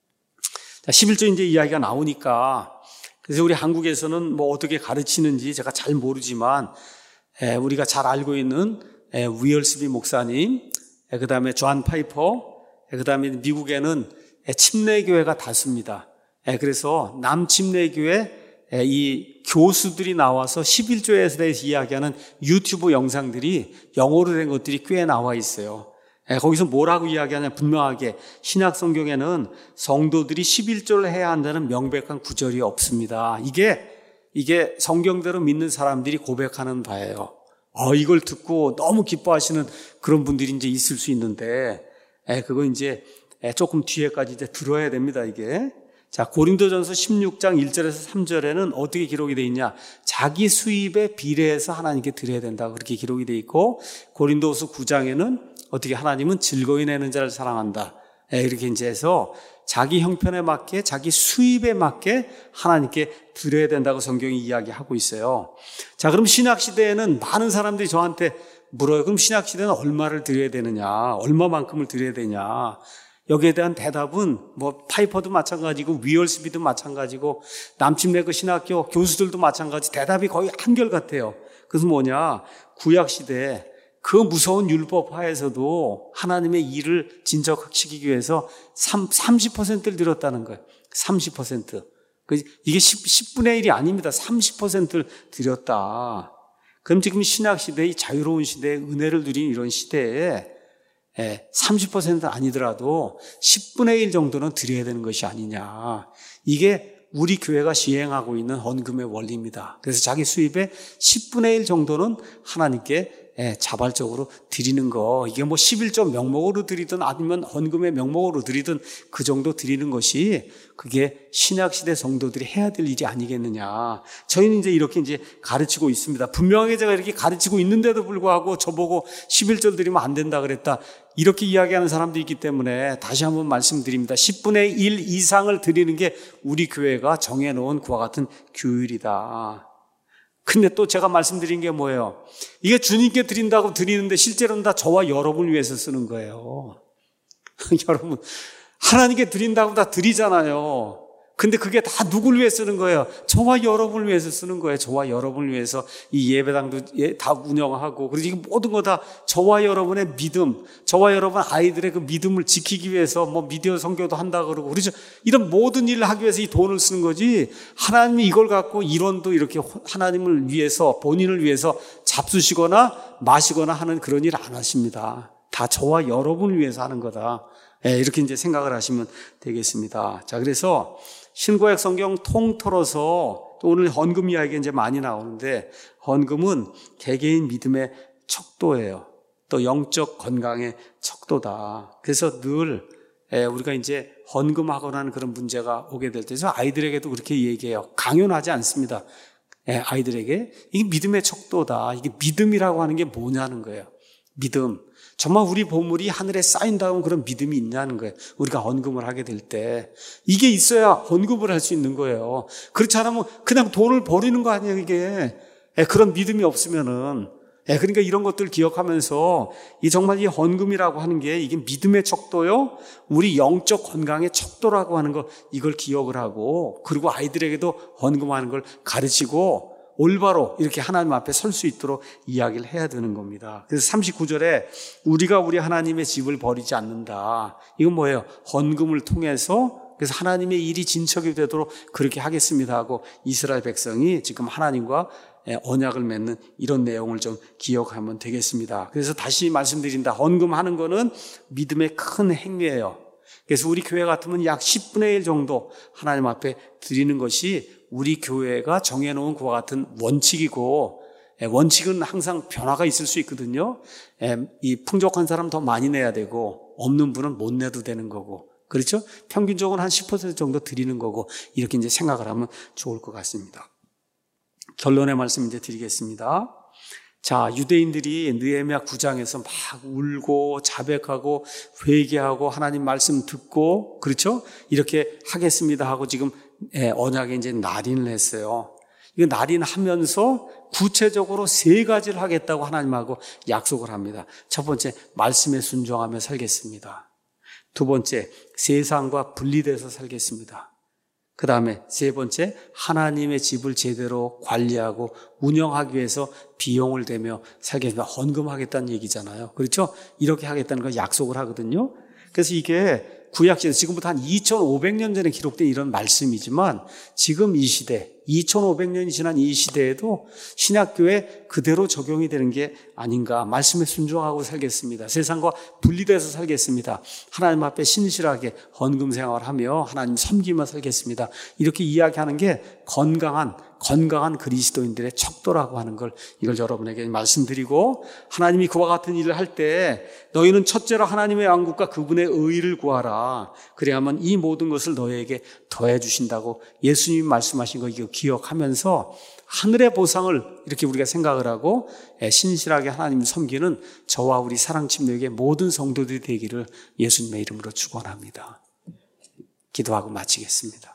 자, 11조 이제 이야기가 나오니까 그래서 우리 한국에서는 뭐 어떻게 가르치는지 제가 잘 모르지만 우리가 잘 알고 있는 위얼스비 목사님, 그 다음에 존 파이퍼, 그 다음에 미국에는 침례교회가 닿습니다. 그래서 남침례교회 이 교수들이 나와서 11조에 대해서 이야기하는 유튜브 영상들이 영어로 된 것들이 꽤 나와 있어요. 거기서 뭐라고 이야기하냐 분명하게 신약 성경에는 성도들이 11조를 해야 한다는 명백한 구절이 없습니다. 이게 성경대로 믿는 사람들이 고백하는 바예요. 이걸 듣고 너무 기뻐하시는 그런 분들이 이제 있을 수 있는데 그거 이제 조금 뒤에까지 이제 들어야 됩니다, 이게. 자, 고린도전서 16장 1절에서 3절에는 어떻게 기록이 되어 있냐? 자기 수입에 비례해서 하나님께 드려야 된다. 그렇게 기록이 되어 있고, 고린도서 9장에는 어떻게 하나님은 즐거이 내는 자를 사랑한다. 이렇게 이제 해서 자기 형편에 맞게, 자기 수입에 맞게 하나님께 드려야 된다고 성경이 이야기하고 있어요. 자, 그럼 신약시대에는 많은 사람들이 저한테 물어요. 그럼 신약시대는 얼마를 드려야 되느냐? 얼마만큼을 드려야 되냐? 여기에 대한 대답은 뭐 파이퍼도 마찬가지고 위얼스비도 마찬가지고 남침례 그 신학교 교수들도 마찬가지 대답이 거의 한결같아요. 그래서 뭐냐? 구약시대에 그 무서운 율법 하에서도 하나님의 일을 진척시키기 위해서 30%를 드렸다는 거예요. 30%. 이게 10분의 1이 아닙니다. 30%를 드렸다. 그럼 지금 신약시대의 자유로운 시대에 은혜를 누린 이런 시대에 30%는 아니더라도 10분의 1 정도는 드려야 되는 것이 아니냐. 이게 우리 교회가 시행하고 있는 헌금의 원리입니다. 그래서 자기 수입의 10분의 1 정도는 하나님께 자발적으로 드리는 거. 이게 뭐 11조 명목으로 드리든 아니면 헌금의 명목으로 드리든 그 정도 드리는 것이 그게 신약시대 성도들이 해야 될 일이 아니겠느냐. 저희는 이제 이렇게 이제 가르치고 있습니다. 분명하게 제가 이렇게 가르치고 있는데도 불구하고 저보고 11조 드리면 안 된다 그랬다. 이렇게 이야기하는 사람도 있기 때문에 다시 한번 말씀드립니다. 10분의 1 이상을 드리는 게 우리 교회가 정해놓은 그와 같은 규율이다. 근데 또 제가 말씀드린 게 뭐예요? 이게 주님께 드린다고 드리는데 실제로는 다 저와 여러분을 위해서 쓰는 거예요. 여러분, 하나님께 드린다고 다 드리잖아요. 근데 그게 다 누굴 위해 쓰는 거예요? 저와 여러분을 위해서 쓰는 거예요. 저와 여러분을 위해서 이 예배당도 다 운영하고, 그리고 이 모든 거 다 저와 여러분의 믿음, 저와 여러분 아이들의 그 믿음을 지키기 위해서 뭐 미디어 선교도 한다 그러고, 그렇죠? 이런 모든 일을 하기 위해서 이 돈을 쓰는 거지, 하나님이 이걸 갖고 이론도 이렇게 하나님을 위해서, 본인을 위해서 잡수시거나 마시거나 하는 그런 일 안 하십니다. 다 저와 여러분을 위해서 하는 거다. 이렇게 이제 생각을 하시면 되겠습니다. 자, 그래서 신구약 성경 통틀어서, 또 오늘 헌금 이야기가 이제 많이 나오는데, 헌금은 개개인 믿음의 척도예요. 또 영적 건강의 척도다. 그래서 늘 우리가 이제 헌금하거나 하는 그런 문제가 오게 될 때, 아이들에게도 그렇게 얘기해요. 강요하지 않습니다. 아이들에게 이게 믿음의 척도다. 이게 믿음이라고 하는 게 뭐냐는 거예요. 믿음. 정말 우리 보물이 하늘에 쌓인다는 그런 믿음이 있냐는 거예요. 우리가 헌금을 하게 될 때 이게 있어야 헌금을 할 수 있는 거예요. 그렇지 않으면 그냥 돈을 버리는 거 아니에요, 이게. 그런 믿음이 없으면은. 그러니까 이런 것들 기억하면서 정말 이 헌금이라고 하는 게 이게 믿음의 척도요, 우리 영적 건강의 척도라고 하는 거, 이걸 기억을 하고, 그리고 아이들에게도 헌금하는 걸 가르치고 올바로 이렇게 하나님 앞에 설 수 있도록 이야기를 해야 되는 겁니다. 그래서 39절에 우리가 우리 하나님의 집을 버리지 않는다. 이건 뭐예요? 헌금을 통해서, 그래서 하나님의 일이 진척이 되도록 그렇게 하겠습니다 하고 이스라엘 백성이 지금 하나님과 언약을 맺는 이런 내용을 좀 기억하면 되겠습니다. 그래서 다시 말씀드린다. 헌금하는 거는 믿음의 큰 행위예요. 그래서 우리 교회 같으면 약 10분의 1 정도 하나님 앞에 드리는 것이 우리 교회가 정해놓은 그와 같은 원칙이고, 원칙은 항상 변화가 있을 수 있거든요. 이 풍족한 사람 더 많이 내야 되고, 없는 분은 못 내도 되는 거고, 그렇죠? 평균적으로 한 10% 정도 드리는 거고, 이렇게 이제 생각을 하면 좋을 것 같습니다. 결론의 말씀 이제 드리겠습니다. 자, 유대인들이 느헤미야 9장에서 막 울고 자백하고 회개하고 하나님 말씀 듣고, 그렇죠? 이렇게 하겠습니다 하고 지금 언약에 이제 날인을 했어요. 이거 날인하면서 구체적으로 3가지를 하겠다고 하나님하고 약속을 합니다. 첫 번째, 말씀에 순종하며 살겠습니다. 두 번째, 세상과 분리돼서 살겠습니다. 그 다음에 세 번째, 하나님의 집을 제대로 관리하고 운영하기 위해서 비용을 대며 살겠습니다. 헌금하겠다는 얘기잖아요. 그렇죠? 이렇게 하겠다는 걸 약속을 하거든요. 그래서 이게 구약시대, 지금부터 한 2500년 전에 기록된 이런 말씀이지만 지금 이 시대, 2500년이 지난 이 시대에도 신약교회 그대로 적용이 되는 게 아닌가. 말씀에 순종하고 살겠습니다. 세상과 분리돼서 살겠습니다. 하나님 앞에 신실하게 헌금 생활하며 하나님 섬기며 살겠습니다. 이렇게 이야기하는 게 건강한 그리스도인들의 척도라고 하는 걸, 이걸 여러분에게 말씀드리고, 하나님이 그와 같은 일을 할 때 너희는 첫째로 하나님의 왕국과 그분의 의를 구하라. 그래야만 이 모든 것을 너희에게 더해 주신다고 예수님이 말씀하신 거 이거 기억하면서 하늘의 보상을 이렇게 우리가 생각을 하고 신실하게 하나님을 섬기는 저와 우리 사랑침례교회 모든 성도들이 되기를 예수님의 이름으로 축원합니다. 기도하고 마치겠습니다.